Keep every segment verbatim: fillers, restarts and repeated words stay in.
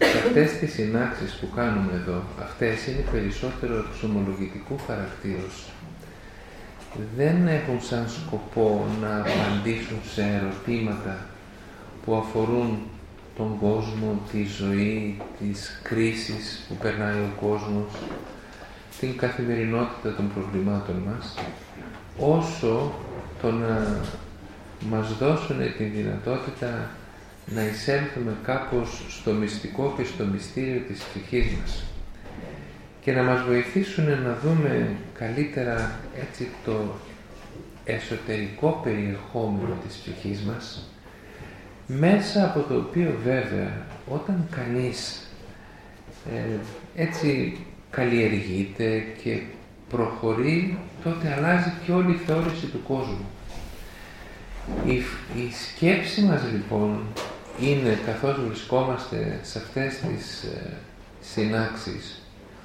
αυτές τις συνάξεις που κάνουμε εδώ, αυτές είναι περισσότερο εξομολογητικού χαρακτήρους. Δεν έχουν σαν σκοπό να απαντήσουν σε ερωτήματα που αφορούν τον κόσμο, τη ζωή, τις κρίσεις που περνάει ο κόσμος, την καθημερινότητα των προβλημάτων μας, όσο το να μας δώσουν την δυνατότητα να εισέλθουμε κάπως στο μυστικό και στο μυστήριο της ψυχής μας και να μας βοηθήσουν να δούμε καλύτερα έτσι το εσωτερικό περιεχόμενο της ψυχής μας, μέσα από το οποίο βέβαια όταν κανείς ε, έτσι καλλιεργείται και προχωρεί, τότε αλλάζει και όλη η θεώρηση του κόσμου. Η, η σκέψη μας λοιπόν είναι, καθώς βρισκόμαστε σε αυτές τις ε, συνάξεις,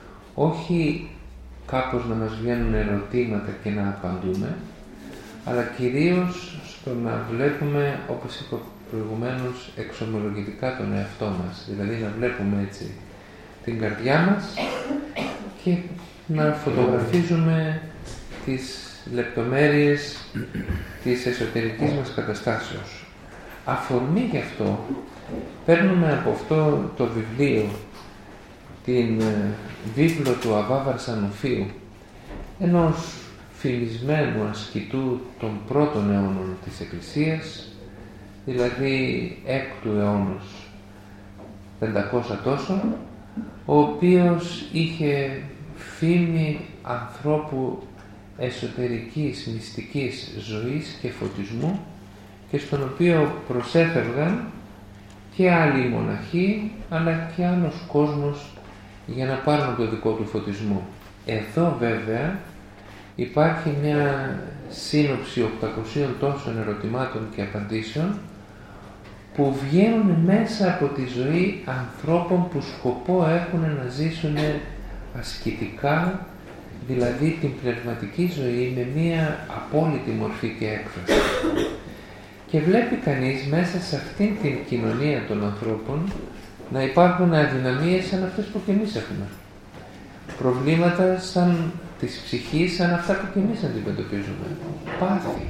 όχι κάπως να μας βγαίνουν ερωτήματα και να απαντούμε, αλλά κυρίως στο να βλέπουμε, όπως είπα προηγουμένως, εξομολογητικά τον εαυτό μας. Δηλαδή να βλέπουμε έτσι την καρδιά μας και να φωτογραφίζουμε τις λεπτομέρειες της εσωτερικής μας καταστάσεως. Αφορμή γι' αυτό παίρνουμε από αυτό το βιβλίο την βίβλο του Αββά Βαρσανοφίου, ενός φημισμένου ασκητού των πρώτων αιώνων της Εκκλησίας, δηλαδή έκτου αιώνος πεντακόσια τόσο, ο οποίος είχε φήμη ανθρώπου εσωτερικής μυστικής ζωής και φωτισμού και στον οποίο προσέφευγαν και άλλοι μοναχοί αλλά και άλλος κόσμος για να πάρουν το δικό του φωτισμό. Εδώ βέβαια υπάρχει μια σύνοψη οκτακοσίων τόσων ερωτημάτων και απαντήσεων που βγαίνουν μέσα από τη ζωή ανθρώπων που σκοπό έχουν να ζήσουν ασκητικά, δηλαδή την πνευματική ζωή με μία απόλυτη μορφή και έκφραση. Και βλέπει κανείς μέσα σε αυτήν την κοινωνία των ανθρώπων να υπάρχουν αδυναμίες σαν αυτές που και εμείς έχουμε. Προβλήματα σαν της ψυχής, σαν αυτά που και εμείς αντιμετωπίζουμε. Πάθη.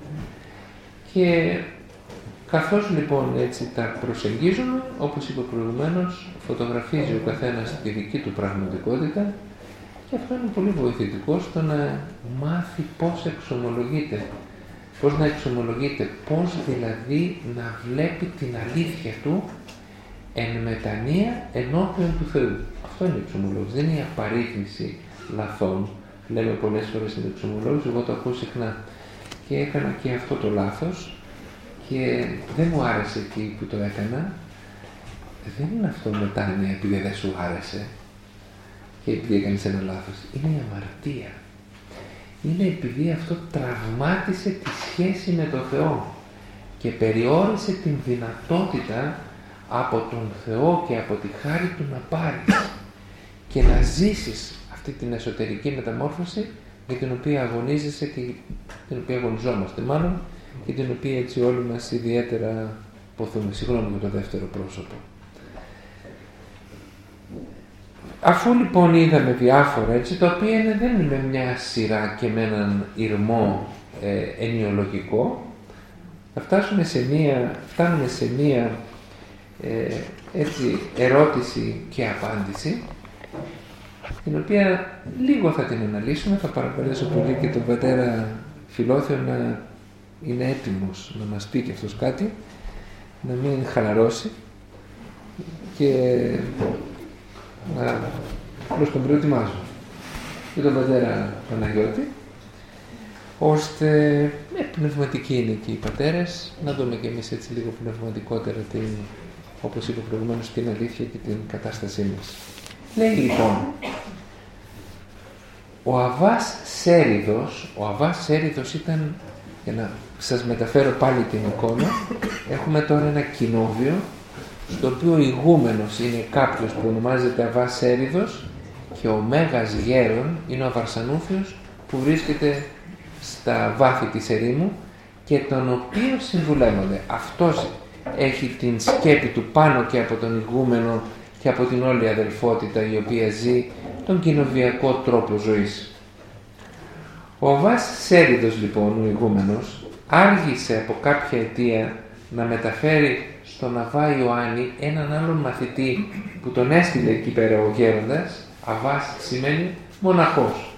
Και καθώς λοιπόν έτσι τα προσεγγίζουμε, όπως είπα προηγουμένως, φωτογραφίζει ο καθένας τη δική του πραγματικότητα και αυτό είναι πολύ βοηθητικό στο να μάθει πώς εξομολογείται. Πώς να εξομολογείται, πώς δηλαδή να βλέπει την αλήθεια του εν μετανία ενώπιον του Θεού. Αυτό είναι η εξομολόγηση, δεν είναι η απαρίθμηση λαθών. Λέμε πολλές φορές στην εξομολόγηση, εγώ το ακούω συχνά και έκανα και αυτό το λάθος και δεν μου άρεσε εκεί που το έκανα. Δεν είναι αυτό μετάνοια επειδή δεν σου άρεσε και επειδή έκανες ένα λάθος. Είναι η αμαρτία. Είναι επειδή αυτό τραυμάτισε τη σχέση με τον Θεό και περιόρισε την δυνατότητα από τον Θεό και από τη χάρη του να πάρεις και να ζήσεις αυτή την εσωτερική μεταμόρφωση για την οποία αγωνίζεσαι και την οποία αγωνιζόμαστε μάλλον και την οποία έτσι όλοι μας ιδιαίτερα ποθούμε. Συγγνώμη για το δεύτερο πρόσωπο. Αφού λοιπόν είδαμε διάφορα έτσι, τα οποία είναι, δεν είναι μια σειρά και με έναν ηρμό ε, ενιολογικό, θα φτάσουμε σε μια, φτάνουμε σε μια ε, έτσι, ερώτηση και απάντηση, την οποία λίγο θα την αναλύσουμε. Θα παρακαλέσω πολύ και τον πατέρα Φιλόθεο να είναι έτοιμος να μας πει και αυτός κάτι, να μην χαλαρώσει και να απλώς τον προετοιμάζω και τον πατέρα Παναγιώτη, ώστε με πνευματικοί είναι και οι πατέρες, να δούμε και εμείς έτσι λίγο πνευματικότερα την, όπως είπα προηγουμένως, την αλήθεια και την κατάστασή μας. Λέει λοιπόν, ο Αββάς Σέριδος, ο Αββάς Σέριδος ήταν, για να σας μεταφέρω πάλι την εικόνα, έχουμε τώρα ένα κοινόβιο στο οποίο ο ηγούμενος είναι κάποιος που ονομάζεται Αββάς Σέριδος και ο Μέγας Γέρον είναι ο Βαρσανούφιος που βρίσκεται στα βάθη της ερήμου και τον οποίο συμβουλεύονται. Αυτός έχει την σκέπη του πάνω και από τον ηγούμενο και από την όλη αδελφότητα η οποία ζει τον κοινοβιακό τρόπο ζωής. Ο Αββάς Σέριδος λοιπόν, ο ηγούμενος, άργησε από κάποια αιτία να μεταφέρει στον Αββά Ιωάννη έναν άλλον μαθητή που τον έστειλε εκεί πέρα ο γέροντας. Αββάς σημαίνει μοναχός.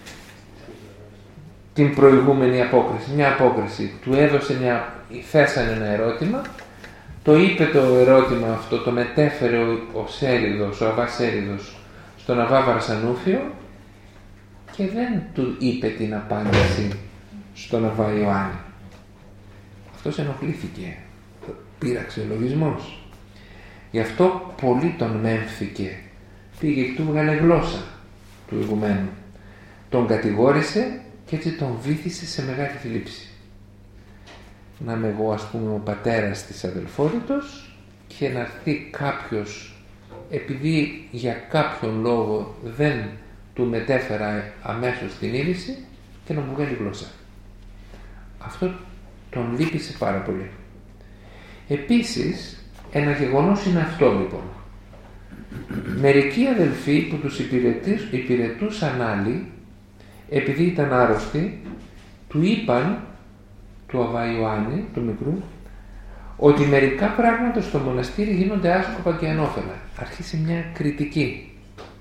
Την προηγούμενη απόκριση, μια απόκριση, του έδωσε μια, θέσανε ένα ερώτημα, το είπε το ερώτημα αυτό, το μετέφερε ο, ο Σέριδος, ο Αββάς Σέριδος στον Αββά Βαρσανούφιο και δεν του είπε την απάντηση στον Αββά Ιωάννη. Αυτός ενοχλήθηκε, πήραξε ο λογισμός. Γι' αυτό πολύ τον μέμφθηκε, πήγε και του βγάλε γλώσσα του ηγουμένου. Τον κατηγόρησε και έτσι τον βύθισε σε μεγάλη θλίψη. Να είμαι εγώ, ας πούμε, ο πατέρας της αδελφότητος και να έρθει κάποιος, επειδή για κάποιον λόγο δεν του μετέφερα αμέσως την είδηση, και να μου βγάλει γλώσσα. Αυτό τον λύπησε πάρα πολύ. Επίσης, ένα γεγονός είναι αυτό λοιπόν. Μερικοί αδελφοί που τους υπηρετούσαν άλλοι, επειδή ήταν άρρωστοι, του είπαν, του Αββά Ιωάννη, του μικρού, ότι μερικά πράγματα στο μοναστήρι γίνονται άσκοπα και ανώφελα. Αρχίσει μια κριτική.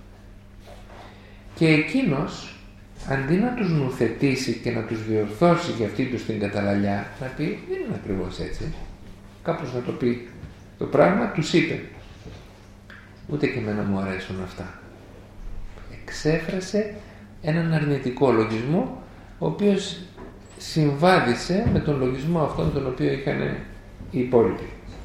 Και εκείνος, αντί να τους νουθετήσει και να τους διορθώσει για αυτή τους την καταλαλιά, να πει, δεν είναι ακριβώς έτσι, κάπως να το πει το πράγμα, τους είπε, ούτε και εμένα μου αρέσουν αυτά. Εξέφρασε έναν αρνητικό λογισμό, ο οποίος συμβάδισε με τον λογισμό αυτόν τον οποίο είχαν οι υπόλοιποι.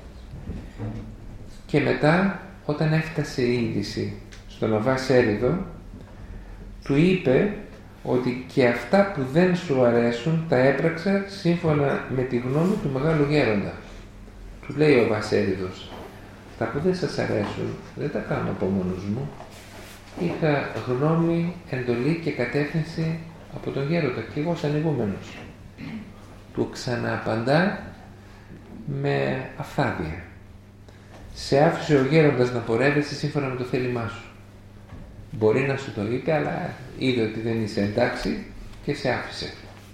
Και μετά, όταν έφτασε η είδηση στον Αββά Σέριδο, του είπε ότι και αυτά που δεν σου αρέσουν τα έπραξα σύμφωνα με τη γνώμη του μεγάλου γέροντα. Του λέει ο Αββά Σέριδος, τα που δεν σας αρέσουν δεν τα κάνω από μόνος μου. Είχα γνώμη, εντολή και κατεύθυνση από τον γέροντα και εγώ σαν ηγούμενος. Του ξανααπαντά με αφθάδεια. Σε άφησε ο γέροντας να πορεύεσαι σύμφωνα με το θέλημά σου. Μπορεί να σου το είπε, αλλά είδε ότι δεν είσαι εντάξει και σε άφησε.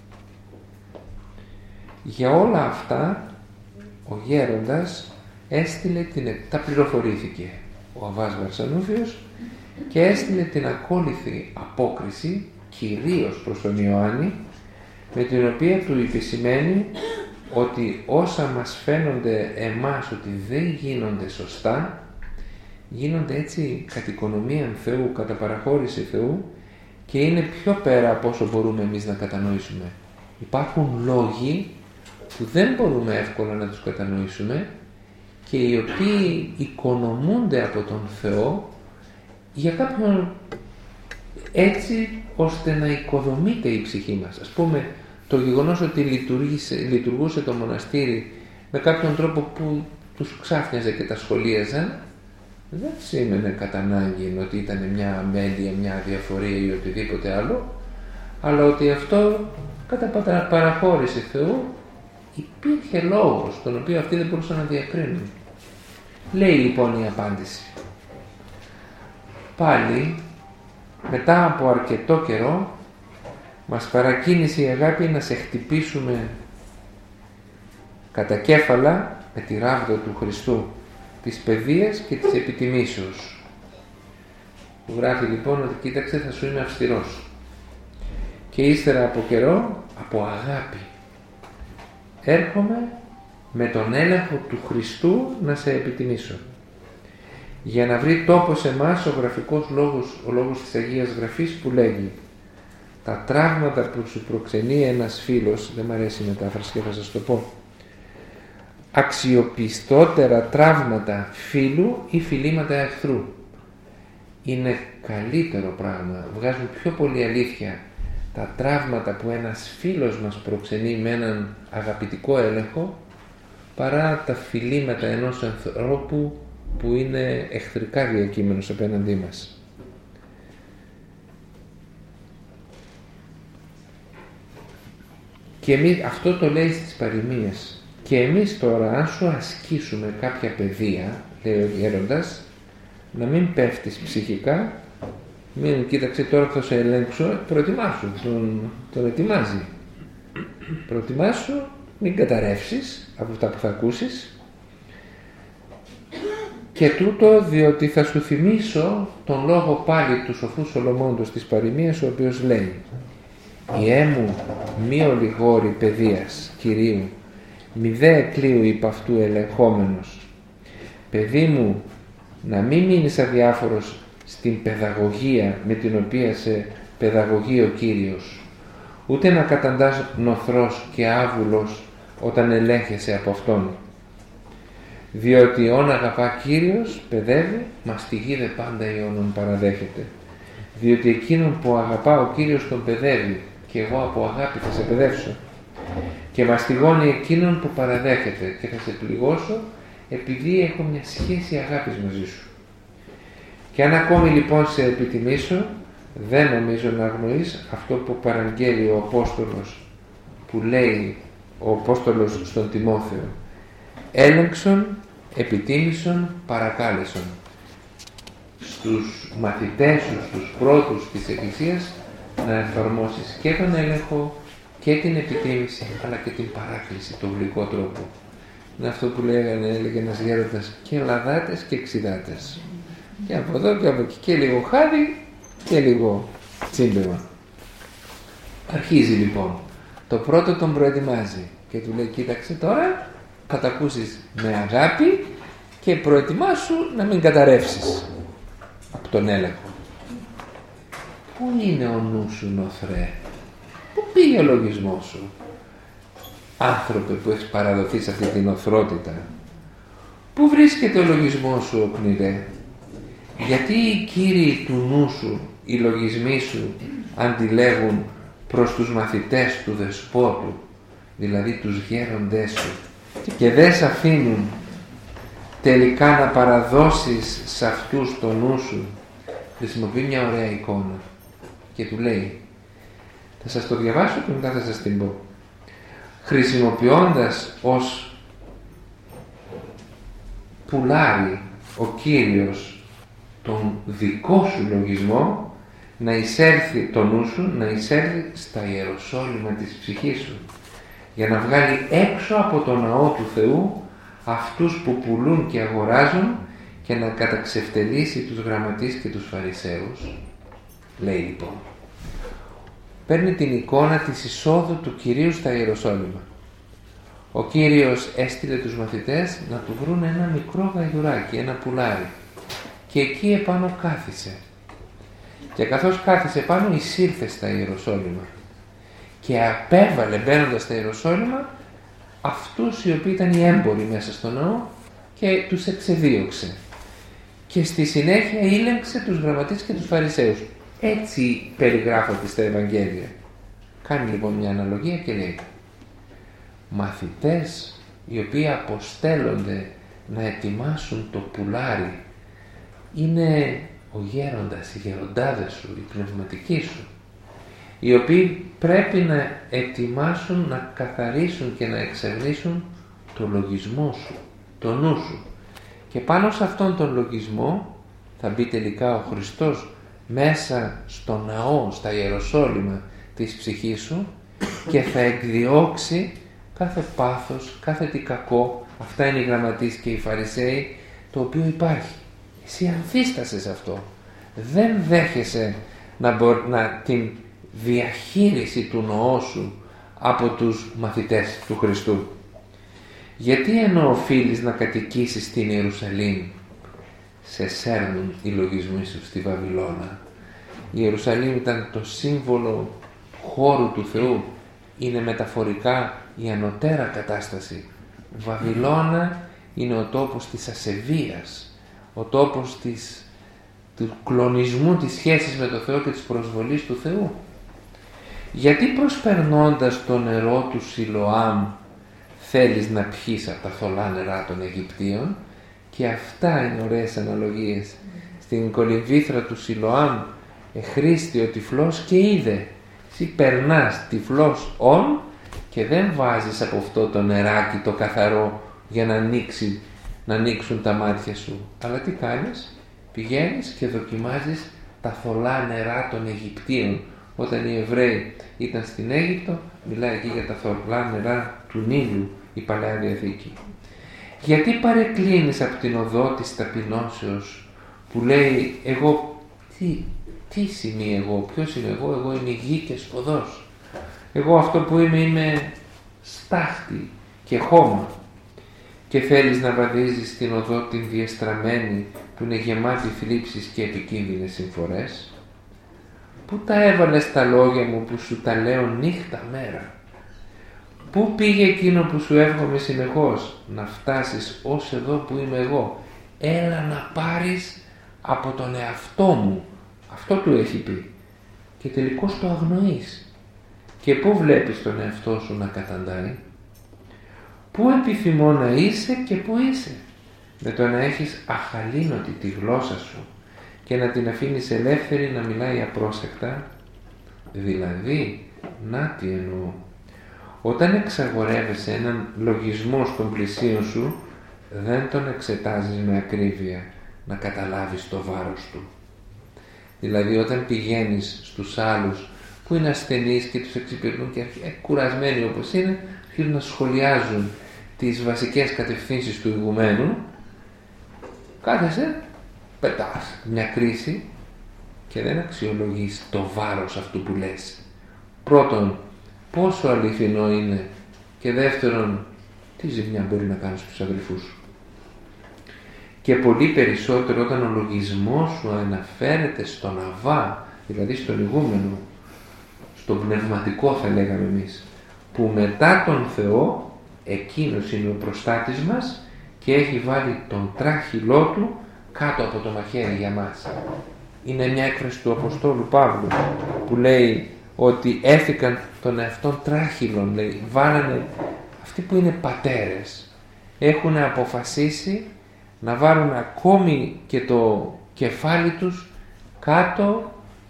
Για όλα αυτά ο γέροντας έστειλε την, τα πληροφορήθηκε ο Αββάς Βαρσανούφιος και έστειλε την ακόλουθη απόκριση κυρίως προς τον Ιωάννη, με την οποία του επισημαίνει ότι όσα μας φαίνονται εμάς ότι δεν γίνονται σωστά, γίνονται έτσι κατ' οικονομία Θεού, κατά παραχώρηση Θεού, και είναι πιο πέρα από όσο μπορούμε εμείς να κατανοήσουμε. Υπάρχουν λόγοι που δεν μπορούμε εύκολα να τους κατανοήσουμε και οι οποίοι οικονομούνται από τον Θεό για κάποιον, έτσι ώστε να οικοδομείται η ψυχή μας. Ας πούμε, το γεγονός ότι λειτουργούσε το μοναστήρι με κάποιον τρόπο που τους ξάφνιαζε και τα σχολίαζαν, δεν σήμαινε κατά ανάγκη ότι ήταν μια αμέλεια, μια διαφορία ή οτιδήποτε άλλο, αλλά ότι αυτό κατά παραχώρηση Θεού υπήρχε λόγος τον οποίο αυτοί δεν μπορούσαν να διακρίνουν. Λέει λοιπόν η απάντηση. Πάλι μετά από αρκετό καιρό μας παρακίνησε η αγάπη να σε χτυπήσουμε κατά κέφαλα με τη ράβδο του Χριστού, της παιδείας και της επιτιμήσεως. Του γράφει λοιπόν ότι κοίταξε, θα σου είμαι αυστηρός. Και ύστερα από καιρό, από αγάπη, έρχομαι με τον έλεγχο του Χριστού να σε επιτιμήσω. Για να βρει τόπο σε εμάς ο γραφικός λόγος, ο λόγος της Αγίας Γραφής που λέγει τα τραύματα που σου προξενεί ένας φίλος, δεν μ' αρέσει η μετάφραση και θα σας το πω, αξιοπιστότερα τραύματα φίλου ή φιλήματα εχθρού. Είναι καλύτερο πράγμα, βγάζουν πιο πολύ αλήθεια τα τραύματα που ένας φίλος μας προξενεί με έναν αγαπητικό έλεγχο παρά τα φιλήματα ενός ανθρώπου που είναι εχθρικά διακείμενος απέναντί μας. Και εμείς, αυτό το λέει στις παροιμίες. Και εμείς τώρα, αν σου ασκήσουμε κάποια παιδεία, λέει ο γέροντας, να μην πέφτεις ψυχικά, μην κοίταξε τώρα θα σε ελέγξω, προετοιμάσου, τον, τον ετοιμάζει. Προετοιμάσου, μην καταρρεύσεις από αυτά που θα ακούσεις. Και τούτο διότι θα σου θυμίσω τον λόγο πάλι του σοφού Σολομώντος της παροιμίας, ο οποίος λέει: «Ιέ μου μη ολιγόρη παιδείας Κυρίου, μη δε εκλείου υπ' αυτού ελεγχόμενος. Παιδί μου, να μην μείνεις αδιάφορος στην παιδαγωγία με την οποία σε παιδαγωγεί ο Κύριος, ούτε να καταντάς νοθρός και άβουλος όταν ελέγχεσαι από Αυτόν. Διότι όν αγαπά Κύριος παιδεύει, μαστιγεί δε πάντα ιόνων παραδέχεται. Διότι εκείνον που αγαπά ο Κύριος τον παιδεύει, και εγώ από αγάπη θα σε παιδεύσω. Και μαστιγώνει εκείνον που παραδέχεται, και θα σε πληγώσω επειδή έχω μια σχέση αγάπης μαζί σου. Και αν ακόμη λοιπόν σε επιτιμήσω, δεν νομίζω να αγνοείς αυτό που παραγγέλει ο Απόστολος, που λέει ο Απόστολος στον Τιμόθεο: έλεγξον, επιτίμησον, παρακάλεσον. Στους μαθητές σου, στους πρώτους της Εκκλησίας, να εφαρμόσεις και τον έλεγχο και την επιτίμηση, αλλά και την παράκληση, τον γλυκό τρόπο. Είναι αυτό που λέγανε, έλεγε ένας γέροντας, και λαδάτες και ξιδάτες. Και από εδώ και από εκεί, και λίγο χάδι και λίγο τσίμπεμα. Αρχίζει λοιπόν. Το πρώτο τον προετοιμάζει και του λέει: κοίταξε τώρα, θα τα ακούσεις με αγάπη και προετοιμάσου να μην καταρρεύσεις από τον έλεγχο. Πού είναι ο νους σου, νοθρέ? Πού πήγε ο λογισμός σου, άνθρωπε που έχεις παραδοθεί σε αυτή την οθρότητα? Πού βρίσκεται ο λογισμός σου, οκνηρέ? Γιατί οι κύριοι του νου σου, οι λογισμοί σου, αντιλέγουν προς τους μαθητές του δεσπότου, δηλαδή τους γέροντές σου, και δεν σε αφήνουν τελικά να παραδώσεις σε αυτούς το νου σου? Χρησιμοποιεί μια ωραία εικόνα και του λέει, θα σας το διαβάσω και μετά θα σας την πω. Χρησιμοποιώντας ως πουλάρι ο Κύριος τον δικό σου λογισμό, να εισέλθει το νου σου, να εισέλθει στα ιεροσόλυμα της ψυχής σου, για να βγάλει έξω από το ναό του Θεού αυτούς που πουλούν και αγοράζουν και να καταξευτελίσει τους γραμματείς και τους φαρισαίους. Λέει λοιπόν, παίρνει την εικόνα της εισόδου του Κυρίου στα Ιεροσόλυμα. Ο Κύριος έστειλε τους μαθητές να του βρουν ένα μικρό γαϊδουράκι, ένα πουλάρι, και εκεί επάνω κάθισε. Και καθώς κάθισε πάνω, εισήλθε στα Ιεροσόλυμα και απέβαλε, μπαίνοντας στα Ιεροσόλυμα, αυτούς οι οποίοι ήταν οι έμποροι μέσα στο ναό και τους εξεδίωξε. Και στη συνέχεια ήλεγξε τους γραμματείς και τους φαρισαίους. Έτσι περιγράφονται στα Ευαγγέλια. Κάνει λοιπόν μια αναλογία και λέει, μαθητές οι οποίοι αποστέλλονται να ετοιμάσουν το πουλάρι είναι ο γέροντας, οι γεροντάδες σου, οι πνευματικοί σου, οι οποίοι πρέπει να ετοιμάσουν, να καθαρίσουν και να εξερνήσουν το λογισμό σου, το νου σου. Και πάνω σε αυτόν τον λογισμό θα μπει τελικά ο Χριστός μέσα στο ναό, στα Ιεροσόλυμα της ψυχής σου, και θα εκδιώξει κάθε πάθος, κάθε τι κακό, αυτά είναι οι γραμματείς και οι φαρισαίοι, το οποίο υπάρχει. Εσύ ανθίστασες αυτό. Δεν δέχεσαι να, μπο, να την διαχείριση του νοού σου από τους μαθητές του Χριστού. Γιατί ενώ οφείλεις να κατοικήσεις στην Ιερουσαλήμ, σε σέρνουν οι λογισμοί σου στη Βαβυλώνα? Η Ιερουσαλήμ ήταν το σύμβολο χώρου του Θεού, είναι μεταφορικά η ανωτέρα κατάσταση. Βαβυλώνα είναι ο τόπος της ασεβίας, ο τόπος της, του κλονισμού της σχέσης με το Θεό και της προσβολής του Θεού. Γιατί προσπερνώντας το νερό του Σιλοάμ θέλεις να πιείς από τα θολά νερά των Αιγυπτίων? Και αυτά είναι ωραίες αναλογίες. Στην κολυμβήθρα του Σιλοάμ εχρήστη ο τυφλός και είδε. Εσύ περνάς τυφλός ον και δεν βάζεις από αυτό το νεράκι το καθαρό για να ανοίξει, να ανοίξουν τα μάτια σου. Αλλά τι κάνεις? Πηγαίνεις και δοκιμάζεις τα θολά νερά των Αιγυπτίων. Όταν οι Εβραίοι ήταν στην Αίγυπτο, μιλάει εκεί για τα θολά νερά του Νείλου η Παλαιά Διαθήκη. Γιατί παρεκκλίνεις από την οδό της ταπεινώσεως που λέει εγώ, τι, τι είμαι εγώ, ποιος είμαι εγώ, εγώ είμαι γη και σποδός. Εγώ αυτό που είμαι είμαι στάχτη και χώμα. Και θέλεις να βαδίζεις την οδό την διεστραμμένη που είναι γεμάτη θλίψεις και επικίνδυνες συμφορές. Πού τα έβαλες τα λόγια μου που σου τα λέω νύχτα μέρα? Πού πήγε εκείνο που σου εύχομαι συνεχώς? Να φτάσεις ως εδώ που είμαι εγώ. Έλα να πάρεις από τον εαυτό μου. Αυτό του έχει πει. Και τελικώς το αγνοείς. Και πού βλέπεις τον εαυτό σου να καταντάει? Πού επιθυμώ να είσαι και πού είσαι? Με το να έχεις αχαλήνωτη τη γλώσσα σου και να την αφήνεις ελεύθερη να μιλάει απρόσεκτα. Δηλαδή, να τι εννοώ. Όταν εξαγορεύεσαι έναν λογισμό στον πλησίον σου, δεν τον εξετάζεις με ακρίβεια να καταλάβεις το βάρος του. Δηλαδή, όταν πηγαίνεις στους άλλους που είναι ασθενείς και τους εξυπηρετούν και κουρασμένοι όπως είναι, αρχίζουν να σχολιάζουν τις βασικές κατευθύνσεις του ηγουμένου, κάθεσαι, πετάς μια κρίση και δεν αξιολογείς το βάρος αυτού που λες. Πρώτον, πόσο αληθινό είναι, και δεύτερον, τι ζημιά μπορεί να κάνει στους αδελφούς σου. Και πολύ περισσότερο όταν ο λογισμός σου αναφέρεται στον αβά, δηλαδή στον ηγούμενο, στον πνευματικό θα λέγαμε εμείς, που μετά τον Θεό εκείνος είναι ο προστάτης μας και έχει βάλει τον τράχυλό του κάτω από το μαχαίρι για μας. Είναι μια έκφραση του Αποστόλου Παύλου που λέει ότι έθηκαν τον εαυτόν τράχυλον, λέει, βάλανε, αυτοί που είναι πατέρες έχουν αποφασίσει να βάλουν ακόμη και το κεφάλι τους κάτω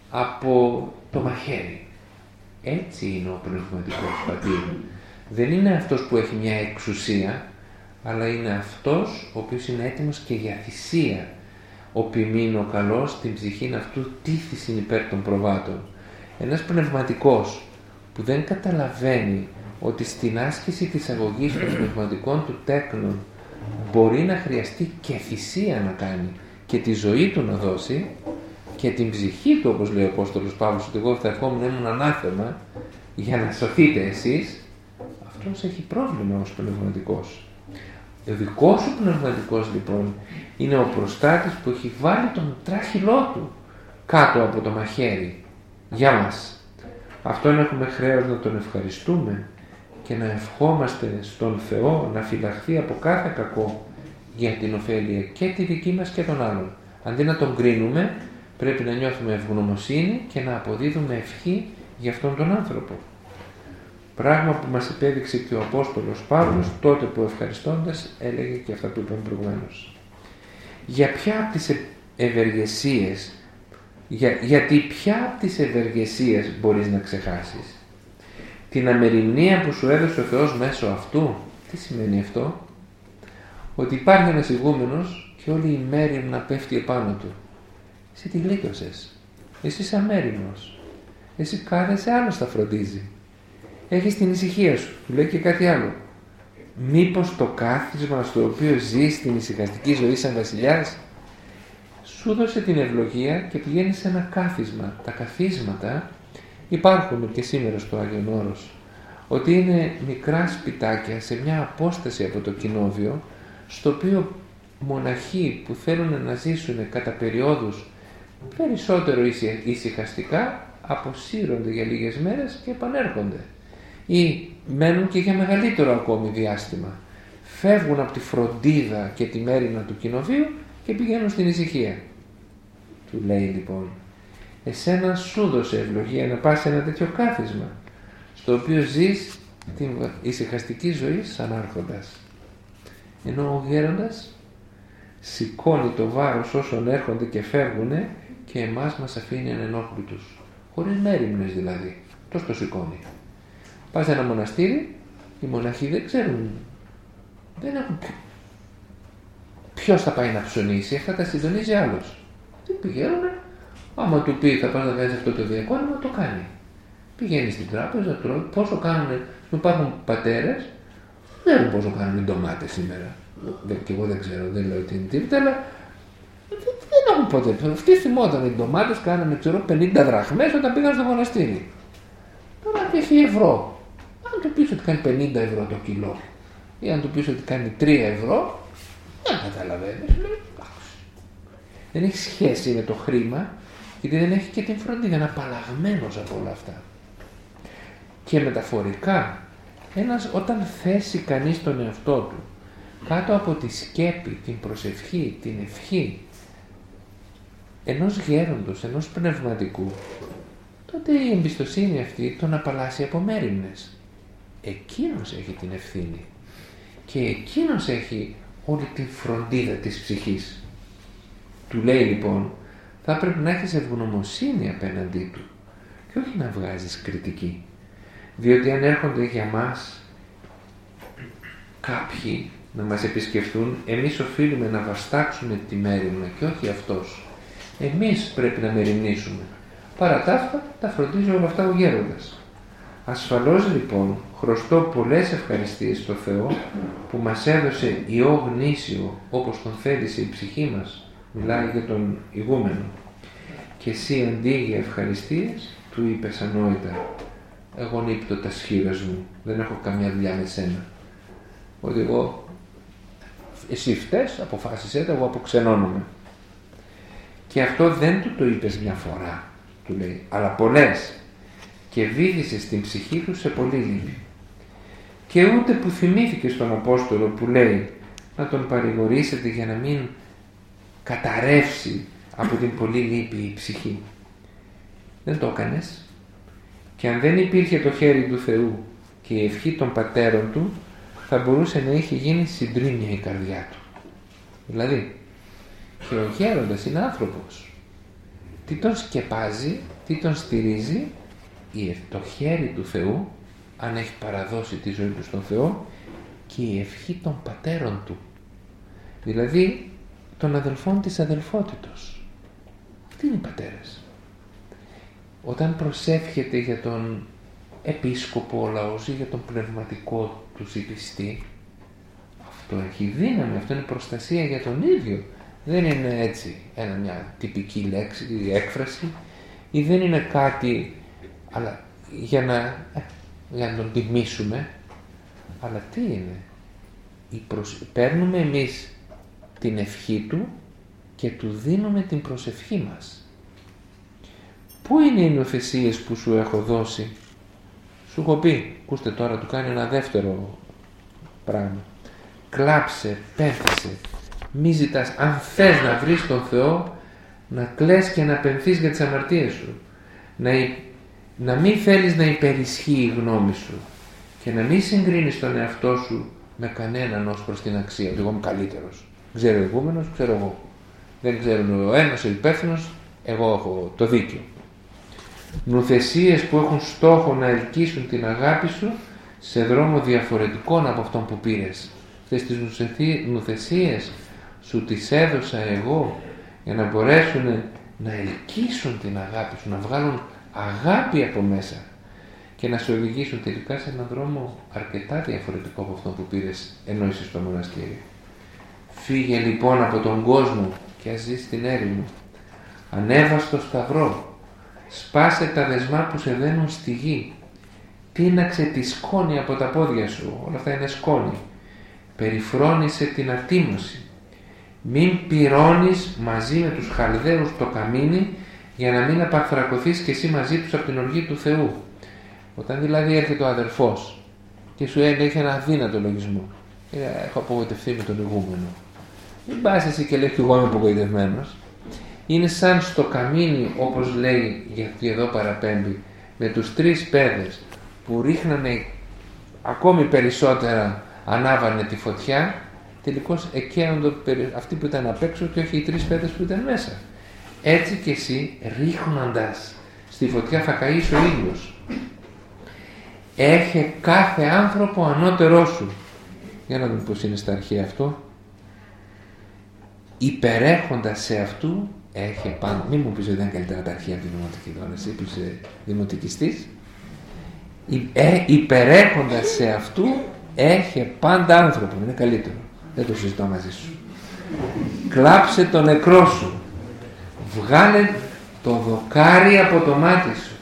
από το μαχαίρι. Έτσι είναι ο πνευματικός πατήρ. Δεν είναι αυτός που έχει μια εξουσία, αλλά είναι αυτός ο οποίος είναι έτοιμος και για θυσία. Ο ποιμήν ο καλός την ψυχήν αυτού τίθηση υπέρ των προβάτων. Ένας πνευματικός που δεν καταλαβαίνει ότι στην άσκηση της αγωγής των πνευματικών του τέκνων μπορεί να χρειαστεί και θυσία να κάνει και τη ζωή του να δώσει και την ψυχή του, όπως λέει ο Απόστολος Παύλος, ότι εγώ θα ερχόμουν να ήμουν ανάθεμα για να σωθείτε εσείς, αυτός έχει πρόβλημα ως πνευματικός. Ο δικός σου πνευματικός λοιπόν είναι ο προστάτης που έχει βάλει τον τράχυλό του κάτω από το μαχαίρι για μας. Αυτόν έχουμε χρέος να τον ευχαριστούμε και να ευχόμαστε στον Θεό να φυλαχθεί από κάθε κακό για την ωφέλεια και τη δική μας και των άλλων. Αντί να τον κρίνουμε, πρέπει να νιώθουμε ευγνωμοσύνη και να αποδίδουμε ευχή για αυτόν τον άνθρωπο. Πράγμα που μας επέδειξε και ο Απόστολος Παύλος τότε που ευχαριστώντας έλεγε και αυτά που είπαμε προηγουμένως. Για ποια από τις ευεργεσίες, για, γιατί ποια από τις ευεργεσίες μπορείς να ξεχάσεις? Την αμεριμνία που σου έδωσε ο Θεός μέσω αυτού. Τι σημαίνει αυτό? Ότι υπάρχει ένας ηγούμενος και όλη η μέρη να πέφτει επάνω του. Εσύ τη γλίτωσες. Εσύ είσαι αμέριμνος. Εσύ κάθεσαι, άλλος θα φροντίζει. Έχεις την ησυχία σου. Του λέει και κάτι άλλο. Μήπως το κάθισμα στο οποίο ζεις την ησυχαστική ζωή σαν βασιλιάς σου δώσε την ευλογία και πηγαίνεις σε ένα κάθισμα. Τα καθίσματα υπάρχουν και σήμερα στο Άγιον Όρος, ότι είναι μικρά σπιτάκια σε μια απόσταση από το κοινόβιο, στο οποίο μοναχοί που θέλουν να ζήσουν κατά περιόδους περισσότερο ησυχαστικά αποσύρονται για λίγες μέρες και επανέρχονται ή μένουν και για μεγαλύτερο ακόμη διάστημα. Φεύγουν από τη φροντίδα και τη μέρινα του κοινοβίου και πηγαίνουν στην ησυχία. Του λέει λοιπόν, εσένα σου δώσε ευλογία να πας σε ένα τέτοιο κάθισμα στο οποίο ζεις την ησυχαστική ζωή σαν άρχοντας, ενώ ο γέροντας σηκώνει το βάρος όσων έρχονται και φεύγουν και εμάς μας αφήνει ανενόχλητους, χωρίς μέριμνες δηλαδή. Τόσο το σηκώνει. Πας σε ένα μοναστήρι, οι μοναχοί δεν ξέρουν, δεν έχουν ποιος θα πάει να ψωνίσει, αυτά τα συντονίζει άλλος. πηγαίνουν, άμα του πει θα πας να κάνεις αυτό το διακόνημα, το κάνει. Πηγαίνει στην τράπεζα, τρώει, πόσο κάνουν, υπάρχουν πατέρες, δεν ξέρουν πόσο κάνουν οι ντομάτες σήμερα. Και εγώ δεν ξέρω, δεν λέω τι είναι τίποτα, αλλά δεν έχουν ποτέ. Αυτοί θυμόταν οι ντομάτες κάνανε ξέρω, πενήντα δραχμές όταν πήγαν στο μοναστήρι. Τώρα έχει ευρώ. Αν του πεις ότι κάνει πενήντα ευρώ το κιλό ή αν του πεις ότι κάνει τρία ευρώ, δεν καταλαβαίνεις. Δεν έχει σχέση με το χρήμα, γιατί δεν έχει και την φροντίδα, είναι απαλλαγμένος από όλα αυτά. Και μεταφορικά, ένας όταν θέσει κανείς τον εαυτό του κάτω από τη σκέπη, την προσευχή, την ευχή ενός γέροντος, ενός πνευματικού, τότε η εμπιστοσύνη αυτή τον απαλλάσσει από μέριμνες. Εκείνος έχει την ευθύνη και εκείνος έχει όλη την φροντίδα της ψυχής. Του λέει λοιπόν, θα πρέπει να έχεις ευγνωμοσύνη απέναντί του και όχι να βγάζεις κριτική. Διότι αν έρχονται για μας κάποιοι να μας επισκεφθούν, εμείς οφείλουμε να βαστάξουμε τη μέριμνα και όχι αυτός. Εμείς πρέπει να μεριμνήσουμε. Παρά τα αυτά, τα φροντίζει όλα αυτά ο γέροντας. Ασφαλώς λοιπόν χρωστώ πολλές ευχαριστίες στο Θεό που μας έδωσε ιό γνήσιο όπως τον θέλησε η ψυχή μας. Μιλάει για τον ηγούμενο. Και εσύ αντί για ευχαριστίες του είπες ανόητα, εγώ νύπτω τα σχήρας μου, δεν έχω καμιά δουλειά με σένα. Ότι εγώ, εσύ φταίς, αποφάσισέ το, εγώ αποξενώνομαι. Και αυτό δεν του το είπες μια φορά, του λέει, αλλά πολλές, και βύθισε στην ψυχή του σε πολύ λύπη. Και ούτε που θυμήθηκε στον Απόστολο που λέει να τον παρηγορήσετε για να μην καταρρεύσει από την πολύ λύπη η ψυχή. Δεν το έκανες. Και αν δεν υπήρχε το χέρι του Θεού και η ευχή των πατέρων του, θα μπορούσε να είχε γίνει συντρίμμια η καρδιά του. Δηλαδή, και ο γέροντας είναι άνθρωπος. Τι τον σκεπάζει, τι τον στηρίζει, το χέρι του Θεού, αν έχει παραδώσει τη ζωή του στον Θεό, και η ευχή των πατέρων του. Δηλαδή, των αδελφών της αδελφότητος. Τι είναι οι πατέρες? Όταν προσεύχεται για τον επίσκοπο ο λαός ή για τον πνευματικό του πιστή, αυτό έχει δύναμη, αυτό είναι προστασία για τον ίδιο. Δεν είναι έτσι ένα, μια τυπική λέξη ή έκφραση, ή δεν είναι κάτι αλλά για να, για να τον τιμήσουμε, αλλά τι είναι? Η προσ... Παίρνουμε εμείς την ευχή του και του δίνουμε την προσευχή μας. Πού είναι οι νοθεσίες που σου έχω δώσει? Σου έχω πει, ακούστε τώρα, του κάνει ένα δεύτερο πράγμα. Κλάψε, πέφτασε, μη ζητάς. Αν θες να βρεις τον Θεό, να κλαις και να πενθείς για τις αμαρτίες σου. Να, να μην θέλεις να υπερισχύει η γνώμη σου και να μην συγκρίνεις τον εαυτό σου με κανέναν ως προς την αξία. Εγώ είμαι καλύτερος. Ξέρω ο ηγούμενος, ξέρω εγώ. Δεν ξέρουν ο ένας ο υπεύθυνος, εγώ έχω το δίκαιο. Νουθεσίες που έχουν στόχο να ελκύσουν την αγάπη σου σε δρόμο διαφορετικών από αυτόν που πήρες. Αυτές τις νουθεσίες σου τις έδωσα εγώ για να μπορέσουν να ελκύσουν την αγάπη σου, να βγάλουν αγάπη από μέσα και να σε οδηγήσουν τελικά σε έναν δρόμο αρκετά διαφορετικό από αυτόν που πήρες ενώ είσαι στο μοναστήρι. Φύγε λοιπόν από τον κόσμο και ας ζεις στην έρημο. Ανέβα στο σταυρό. Σπάσε τα δεσμά που σε δένουν στη γη. Τίναξε τη σκόνη από τα πόδια σου. Όλα αυτά είναι σκόνη. Περιφρόνησε την ατίμωση. Μην πυρώνεις μαζί με τους Χαλδαίους το καμίνι για να μην απαρθρακωθείς και εσύ μαζί τους από την οργή του Θεού. Όταν δηλαδή έρχεται ο αδερφός και σου έχει ένα αδύνατο λογισμό. Έχω απογοητευτεί με τον ηγούμενο. Μην πας εσύ και λες και εγώ είμαι απογοητευμένος. Είναι σαν στο καμίνι, όπως λέει, γιατί εδώ παραπέμπει, με τους τρεις παιδες που ρίχνανε ακόμη περισσότερα, ανάβανε τη φωτιά, τελικώς εκαίονται αυτοί που ήταν απ' έξω και όχι οι τρεις παιδες που ήταν μέσα. Έτσι και εσύ, ρίχνοντας στη φωτιά, θα καείς ο ήλιος. Έχε κάθε άνθρωπο ανώτερό σου. Για να δούμε πώς είναι στα αρχαία αυτό. Υπερέχοντας σε αυτού έχει πάντα, μην μου πεις ότι δεν είναι καλύτερα τα αρχεία από τη δημοτική τώρα, εσύ που είσαι δημοτικιστής, ε, υπερέχοντας σε αυτού, έχει πάντα άνθρωπο, είναι καλύτερο. Δεν το συζητώ μαζί σου. Κλάψε το νεκρό σου. Βγάλε το δοκάρι από το μάτι σου.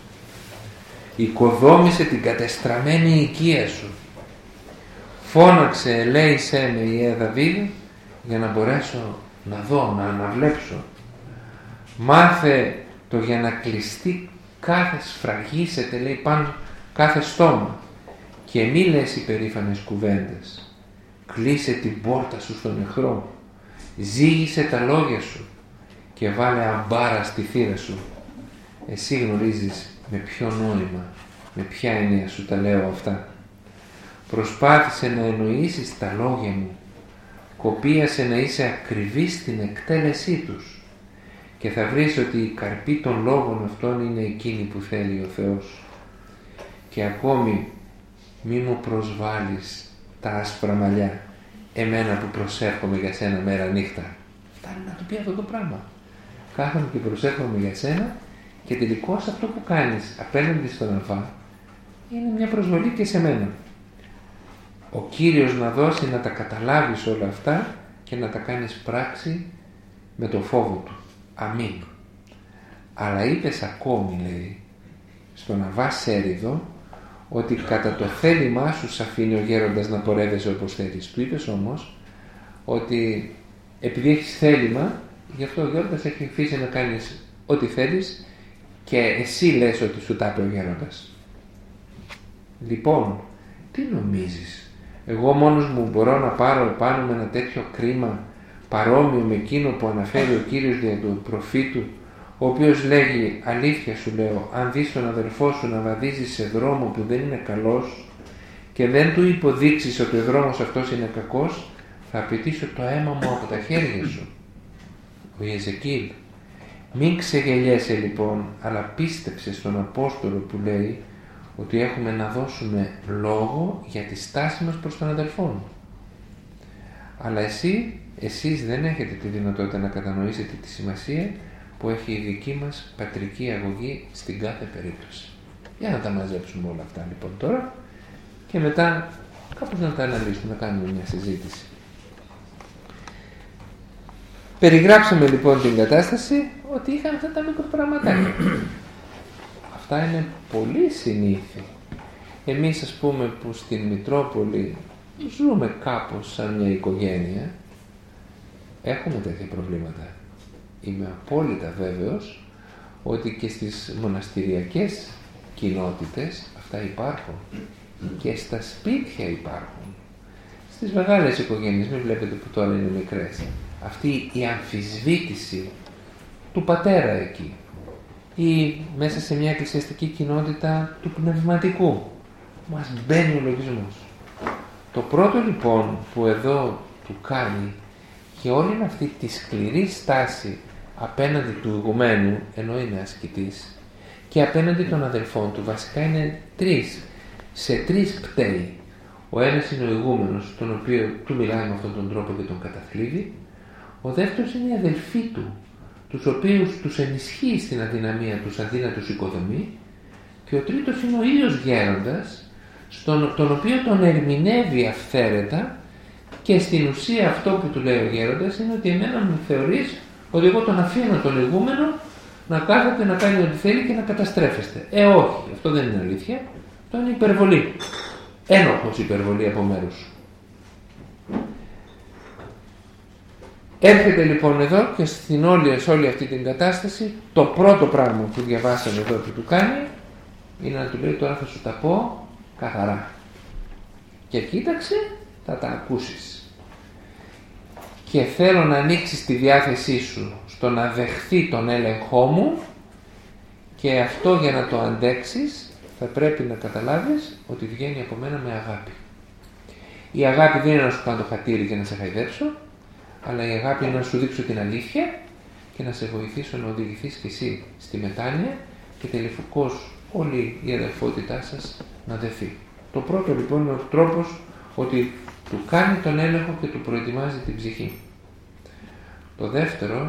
Οικοδόμησε την κατεστραμμένη οικία σου. Φώναξε, ελέησέ με, Ιε Δαβίδ, για να μπορέσω να δω, να αναβλέψω. Μάθε το για να κλειστεί κάθε σφραγίσετε, λέει, πάνω κάθε στόμα, και μη λες υπερήφανες κουβέντες. Κλείσε την πόρτα σου στον εχθρό. Ζήγησε τα λόγια σου και βάλε αμπάρα στη θύρα σου. Εσύ γνωρίζεις με ποιο νόημα, με ποια έννοια σου τα λέω αυτά. Προσπάθησε να εννοήσεις τα λόγια μου. Κοπίασε να είσαι ακριβής στην εκτέλεσή τους και θα βρεις ότι η καρπή των λόγων αυτών είναι εκείνη που θέλει ο Θεός. Και ακόμη μη μου προσβάλλεις τα άσπρα μαλλιά, εμένα που προσεύχομαι για σένα μέρα νύχτα. Φτάνει να του πει αυτό το πράγμα. Κάθομαι και προσεύχομαι για σένα και τελικώς αυτό που κάνεις απέναντι στον Αλφα είναι μια προσβολή και σε μένα. Ο Κύριος να δώσει να τα καταλάβεις όλα αυτά και να τα κάνεις πράξη με το φόβο του. Αμήν. Αλλά είπες ακόμη, λέει, στον Αβά Σέριδο, ότι κατά το θέλημά σου σ' αφήνει ο γέροντας να πορεύεσαι όπως θέλεις. Του είπες όμως ότι επειδή έχεις θέλημα, γι' αυτό ο γέροντας έχει αφήσει να κάνεις ό,τι θέλεις και εσύ λες ότι σου τα είπε ο γέροντας. Λοιπόν, τι νομίζεις, εγώ μόνος μου μπορώ να πάρω πάνω με ένα τέτοιο κρίμα παρόμοιο με εκείνο που αναφέρει ο Κύριος δια του προφήτου, ο οποίος λέγει, αλήθεια σου λέω, αν δεις τον αδελφό σου να βαδίζει σε δρόμο που δεν είναι καλός και δεν του υποδείξεις ότι ο δρόμος αυτός είναι κακός, θα απαιτήσω το αίμα μου από τα χέρια σου. Ο Ιεζεκίλ. Μην ξεγελιέσαι λοιπόν, αλλά πίστεψε στον Απόστολο που λέει ότι έχουμε να δώσουμε λόγο για τη στάση μας προς τον αδελφόν. Αλλά εσύ, εσείς δεν έχετε τη δυνατότητα να κατανοήσετε τη σημασία που έχει η δική μας πατρική αγωγή στην κάθε περίπτωση. Για να τα μαζέψουμε όλα αυτά λοιπόν τώρα και μετά κάπως να τα αναλύσουμε, να κάνουμε μια συζήτηση. Περιγράψαμε λοιπόν την κατάσταση ότι είχαν αυτά τα μικροπραγματάκια. Αυτά είναι πολύ συνήθη. Εμείς ας πούμε που στην Μητρόπολη ζούμε κάπως σαν μια οικογένεια, έχουμε τέτοια προβλήματα. Είμαι απόλυτα βέβαιος ότι και στις μοναστηριακές κοινότητες αυτά υπάρχουν και στα σπίτια υπάρχουν. Στις μεγάλες οικογένειες, μην βλέπετε που τώρα είναι μικρές, αυτή η αμφισβήτηση του πατέρα εκεί ή μέσα σε μια εκκλησιαστική κοινότητα του πνευματικού μας μπαίνει ο λογισμός. Το πρώτο λοιπόν που εδώ του κάνει και όλη αυτή τη σκληρή στάση απέναντι του ηγουμένου, ενώ είναι ασκητής, και απέναντι των αδελφών του, βασικά είναι τρεις, σε τρεις πτέει. Ο ένας είναι ο ηγούμενος, τον οποίο του μιλάει με αυτόν τον τρόπο και τον καταθλίβει. Ο δεύτερος είναι οι αδελφοί του, τους οποίους τους ενισχύει στην αδυναμία τους αντί να τους οικοδομεί. Και ο τρίτος είναι ο ίδιος γέροντας, στον, τον οποίο τον ερμηνεύει αυθαίρετα, και στην ουσία αυτό που του λέει ο γέροντας είναι ότι εμένα μου θεωρείς ότι εγώ τον αφήνω τον ηγούμενο να κάθεται να κάνει ό,τι θέλει και να καταστρέφεστε. Ε, όχι, αυτό δεν είναι αλήθεια. Αυτό είναι υπερβολή. Ένοχος υπερβολή από μέρους. Έρχεται λοιπόν εδώ και στην όλη, σε όλη αυτή την κατάσταση το πρώτο πράγμα που διαβάσαμε εδώ που του κάνει είναι να του λέει, τώρα θα σου τα πω καθαρά και κοίταξε, θα τα ακούσεις και θέλω να ανοίξεις τη διάθεσή σου στο να δεχθεί τον έλεγχό μου, και αυτό για να το αντέξεις θα πρέπει να καταλάβεις ότι βγαίνει από μένα με αγάπη. Η αγάπη δεν είναι να σου κάνω το χατήρι και να σε χαϊδέψω, αλλά η αγάπη είναι να σου δείξω την αλήθεια και να σε βοηθήσω να οδηγηθείς και εσύ στη μετάνοια και τελικώς όλη η αδελφότητά σας να δεθεί. Το πρώτο λοιπόν είναι ο τρόπος ότι του κάνει τον έλεγχο και του προετοιμάζει την ψυχή. Το δεύτερο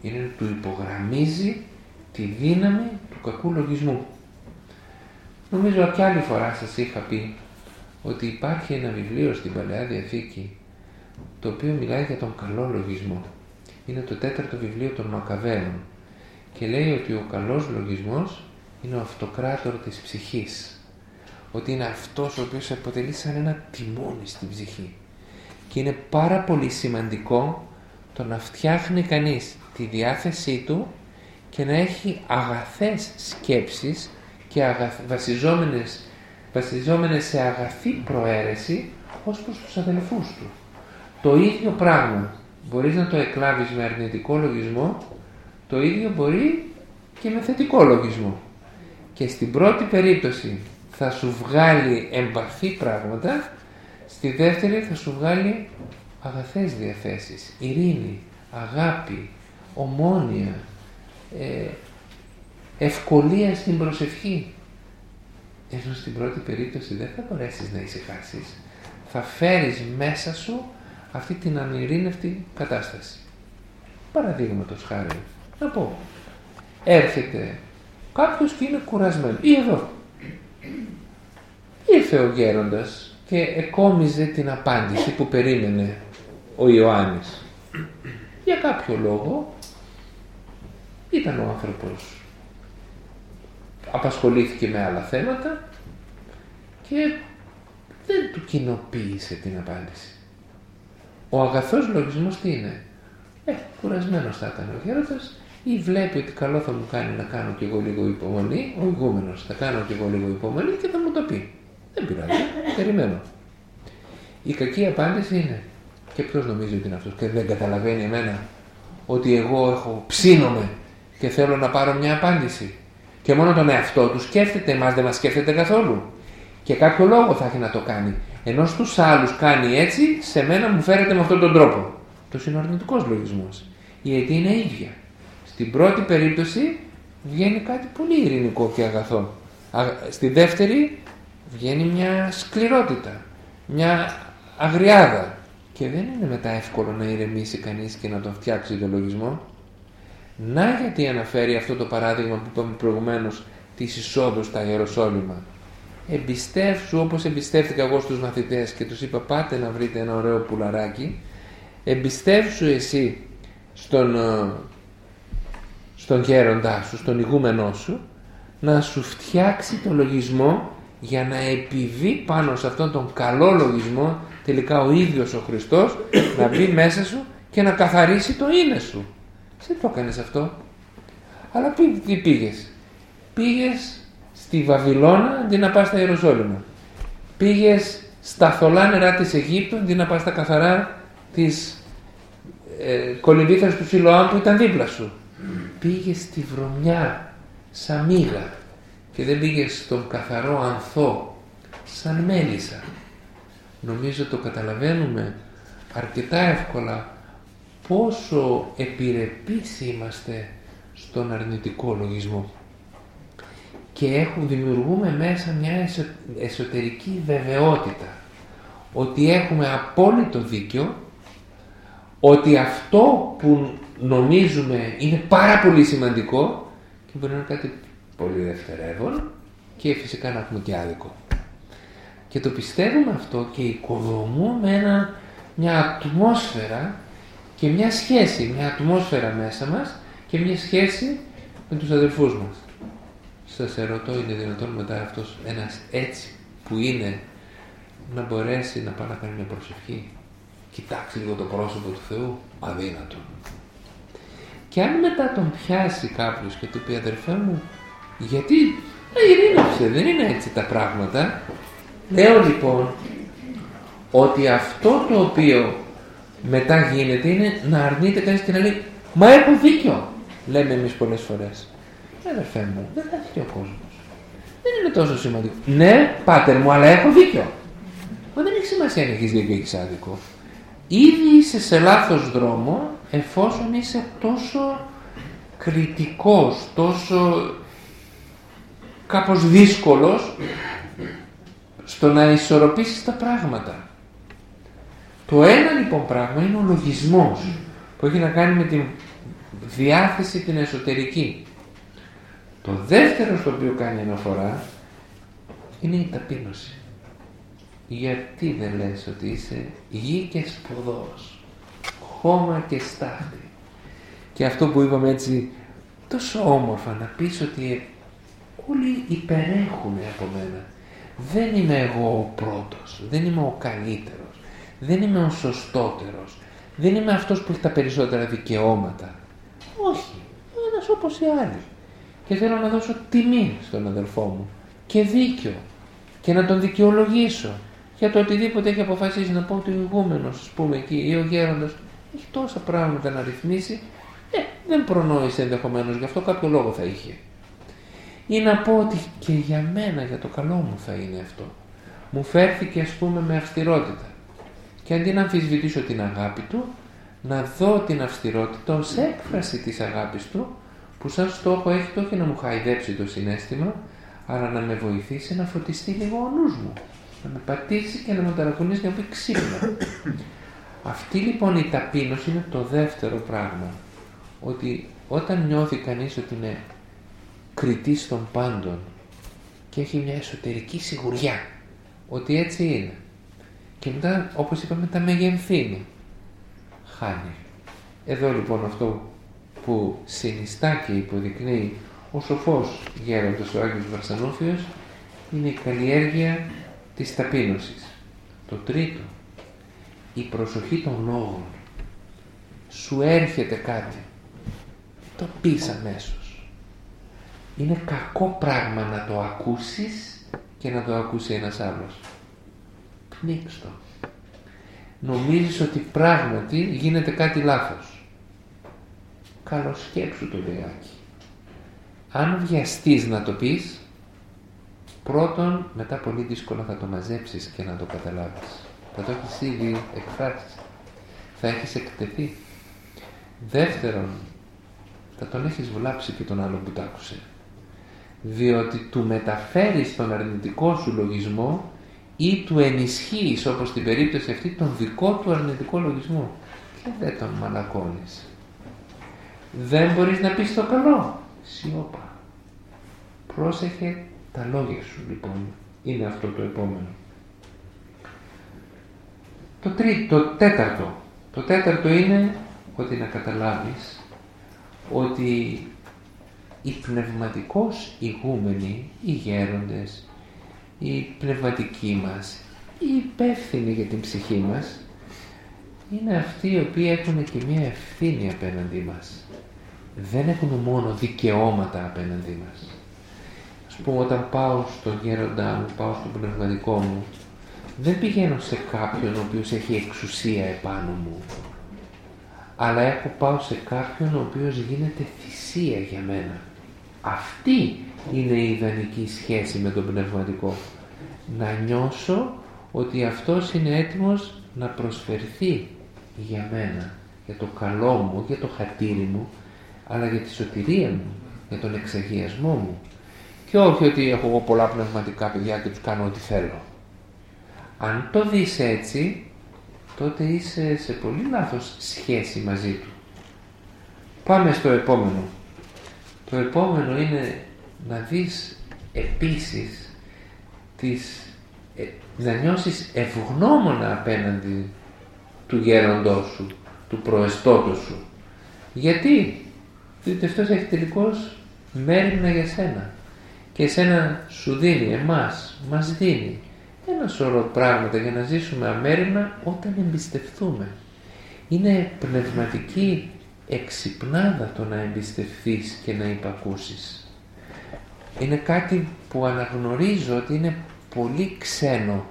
Είναι να του υπογραμμίζει τη δύναμη του κακού λογισμού. Νομίζω ότι άλλη φορά σας είχα πει ότι υπάρχει ένα βιβλίο στην Παλαιά Διαθήκη το οποίο μιλάει για τον καλό λογισμό. Είναι το τέταρτο βιβλίο των Μακαβαίων και λέει ότι ο καλός λογισμός είναι ο αυτοκράτορ της ψυχής. Ότι είναι αυτός ο οποίος αποτελεί σαν ένα τιμόνι στην ψυχή. Και είναι πάρα πολύ σημαντικό το να φτιάχνει κανείς τη διάθεσή του και να έχει αγαθές σκέψεις και αγαθ... βασιζόμενες, βασιζόμενες σε αγαθή προαίρεση ως προς τους αδελφούς του. Το ίδιο πράγμα μπορείς να το εκλάβεις με αρνητικό λογισμό, το ίδιο μπορεί και με θετικό λογισμό. Και στην πρώτη περίπτωση θα σου βγάλει εμπαθή πράγματα, στη δεύτερη θα σου βγάλει αγαθές διαθέσεις, ειρήνη, αγάπη, ομόνοια, ε, ευκολία στην προσευχή. Ενώ στην πρώτη περίπτωση δεν θα μπορέσεις να ησυχάσεις, θα φέρεις μέσα σου αυτή την ανειρήνευτη κατάσταση. Παραδείγματος χάρη, να πω, έρχεται κάποιος και είναι κουρασμένο, ή εδώ ήρθε ο γέροντας και εκόμιζε την απάντηση που περίμενε ο Ιωάννης. Για κάποιο λόγο ήταν ο άνθρωπος, απασχολήθηκε με άλλα θέματα και δεν του κοινοποίησε την απάντηση. Ο αγαθός λογισμός τι είναι? Ε, κουρασμένος θα έκανε ο γέροντας, ή βλέπει ότι καλό θα μου κάνει να κάνω κι εγώ λίγο υπομονή, ο ηγούμενος θα κάνω κι εγώ λίγο υπομονή και θα μου το πει. Δεν πειράζει, περιμένω. Η κακή απάντηση είναι, και ποιος νομίζει ότι είναι αυτός και δεν καταλαβαίνει εμένα ότι εγώ έχω ψήνομαι και θέλω να πάρω μια απάντηση και μόνο τον εαυτό του σκέφτεται, εμάς δεν μας σκέφτεται καθόλου και κάποιο λόγο θα έχει να το κάνει, ενώ στους άλλους κάνει έτσι, σε μένα μου φέρεται με αυτόν τον τρόπο. Το είναι ο αρνητικός λογισμός. Η αιτία είναι ίδια. Στην πρώτη περίπτωση βγαίνει κάτι πολύ ειρηνικό και αγαθό. Στη δεύτερη βγαίνει μια σκληρότητα, μια αγριάδα και δεν είναι μετά εύκολο να ηρεμήσει κανείς και να τον φτιάξει το λογισμό. Να γιατί αναφέρει αυτό το παράδειγμα που είπαμε προηγουμένως της εισόδου στα Ιεροσόλυμα. Εμπιστεύσου όπως εμπιστεύτηκα εγώ στους μαθητές και τους είπα πάτε να βρείτε ένα ωραίο πουλαράκι, εμπιστεύσου εσύ στον, στον γέροντά σου, στον ηγούμενό σου, να σου φτιάξει το λογισμό για να επιβεί πάνω σε αυτόν τον καλό λογισμό τελικά ο ίδιος ο Χριστός να μπει μέσα σου και να καθαρίσει το είναι σου. Δεν το έκανες αυτό. Αλλά τι πήγες? Πήγες στη Βαβυλώνα αντί να πας στα Ιεροσόλυμα. Πήγες στα θολά νερά της Αιγύπτου αντί να πας στα καθαρά της ε, κολυμβήθρας του Σιλοάμ που ήταν δίπλα σου. Πήγες στη βρωμιά σαν μήλα και δεν πήγες στον καθαρό ανθό σαν μέλισσα. Νομίζω το καταλαβαίνουμε αρκετά εύκολα πόσο επιρρεπείς είμαστε στον αρνητικό λογισμό και έχουμε, δημιουργούμε μέσα μια εσω, εσωτερική βεβαιότητα ότι έχουμε απόλυτο δίκιο, ότι αυτό που νομίζουμε είναι πάρα πολύ σημαντικό και μπορεί να είναι κάτι πολύ δευτερεύον και φυσικά να έχουμε και άδικο. Και το πιστεύουμε αυτό και οικοδομούμε ένα, μια ατμόσφαιρα και μια σχέση, μια ατμόσφαιρα μέσα μας και μια σχέση με τους αδελφούς μας. Σας ερωτώ, είναι δυνατόν μετά αυτός ένας έτσι που είναι να μπορέσει να πάει να κάνει μια προσευχή? Κοιτάξει λίγο το πρόσωπο του Θεού? Αδύνατο. Και αν μετά τον πιάσει κάποιος και του πει αδερφέ μου, γιατί ειρήνευσε, δεν είναι έτσι τα πράγματα. Λέω λοιπόν ότι αυτό το οποίο μετά γίνεται είναι να αρνείται κανείς και να λέει μα έχω δίκιο, λέμε εμείς πολλές φορές. Αδερφέ μου, δεν θα έχει ο κόσμος. Δεν είναι τόσο σημαντικό. Ναι, πάτερ μου, αλλά έχω δίκιο. Μα δεν έχει σημασία αν έχεις δίκιο ή έχεις άδικο. Ήδη είσαι σε λάθος δρόμο εφόσον είσαι τόσο κριτικός, τόσο κάπως δύσκολος στο να ισορροπήσεις τα πράγματα. Το ένα λοιπόν πράγμα είναι ο λογισμός που έχει να κάνει με την διάθεση την εσωτερική. Το δεύτερο στο οποίο κάνει αναφορά είναι η ταπείνωση. Γιατί δεν λες ότι είσαι γη και σπουδός, χώμα και στάχτη? Και αυτό που είπαμε έτσι τόσο όμορφα, να πεις ότι όλοι υπερέχουν από μένα. Δεν είμαι εγώ ο πρώτος, δεν είμαι ο καλύτερος, δεν είμαι ο σωστότερος, δεν είμαι αυτός που έχει τα περισσότερα δικαιώματα. Όχι, ένας όπως οι άλλοι. Και θέλω να δώσω τιμή στον αδελφό μου και δίκιο και να τον δικαιολογήσω για το οτιδήποτε έχει αποφασίσει. Να πω ότι ο ηγούμενος, ας πούμε, εκεί, ή ο γέροντας έχει τόσα πράγματα να ρυθμίσει, ε, δεν προνόησε ενδεχομένως, γι' αυτό κάποιο λόγο θα είχε. Ή να πω ότι και για μένα, για το καλό μου θα είναι αυτό. Μου φέρθηκε, ας πούμε, με αυστηρότητα. Και αντί να αμφισβητήσω την αγάπη του, να δω την αυστηρότητα ως έκφραση της αγάπης του, που σαν στόχο έχει το όχι να μου χαϊδέψει το συναίσθημα, αλλά να με βοηθήσει να φωτιστεί λίγο ο νους μου. Να με πατήσει και να με ταρακουνήσει και να πει ξύπνα. Αυτή λοιπόν η ταπείνωση είναι το δεύτερο πράγμα. Ότι όταν νιώθει κανείς ότι είναι κριτής των πάντων και έχει μια εσωτερική σιγουριά ότι έτσι είναι, και μετά, όπως είπαμε, τα μεγενθύνει, χάνει. Εδώ λοιπόν αυτό που συνιστά και υποδεικνύει ο σοφός γέροντας ο Άγιος Βαρσανόφιος είναι η καλλιέργεια της ταπείνωσης. Το τρίτο, η προσοχή των λόγων. Σου έρχεται κάτι, το πεις αμέσως. Είναι κακό πράγμα να το ακούσεις και να το ακούσει ένας άλλος. Πνίξ' το. Νομίζεις ότι πράγματι γίνεται κάτι λάθος. Καλοσκέψου το λιγάκι. Αν βιαστείς να το πεις, πρώτον, μετά πολύ δύσκολα θα το μαζέψεις και να το καταλάβεις. Θα το έχεις ήδη εκφράσει. Θα έχεις εκτεθεί. Δεύτερον, θα τον έχεις βλάψει και τον άλλον που τ' άκουσε. Διότι του μεταφέρεις τον αρνητικό σου λογισμό ή του ενισχύεις, όπως στην περίπτωση αυτή, τον δικό του αρνητικό λογισμό και δεν τον μαλακώνεις. Δεν μπορείς να πεις το καλό. Σιώπα. Πρόσεχε τα λόγια σου, λοιπόν. Είναι αυτό το επόμενο. Το τρίτο, το τέταρτο. Το τέταρτο είναι ότι να καταλάβεις ότι οι πνευματικώς ηγούμενοι, οι γέροντες, οι πνευματικοί μας, οι υπεύθυνοι για την ψυχή μας, είναι αυτοί οι οποίοι έχουν και μια ευθύνη απέναντί μας. Δεν έχουν μόνο δικαιώματα απέναντί μας. Ας πούμε, όταν πάω στον γέροντά μου, πάω στον πνευματικό μου, δεν πηγαίνω σε κάποιον ο οποίος έχει εξουσία επάνω μου, αλλά έχω πάω σε κάποιον ο οποίος γίνεται θυσία για μένα. Αυτή είναι η ιδανική σχέση με τον πνευματικό. Να νιώσω ότι αυτός είναι έτοιμος να προσφερθεί για μένα, για το καλό μου, για το χατήρι μου, αλλά για τη σωτηρία μου, για τον εξαγιασμό μου. Και όχι ότι έχω εγώ πολλά πνευματικά παιδιά και τους κάνω ό,τι θέλω. Αν το δεις έτσι, τότε είσαι σε πολύ λάθος σχέση μαζί του. Πάμε στο επόμενο. Το επόμενο είναι να δεις επίσης τις, ε, να νιώσεις ευγνώμονα απέναντι του γέροντός σου, του προεστώτος σου. Γιατί? Διότι αυτός έχει τελικώς μέριμνα για σένα και εσένα σου δίνει, εμάς μας δίνει ένα σωρό πράγματα για να ζήσουμε αμέριμνα όταν εμπιστευτούμε. Είναι πνευματική εξυπνάδα το να εμπιστευθείς και να υπακούσεις. Είναι κάτι που αναγνωρίζω ότι είναι πολύ ξένο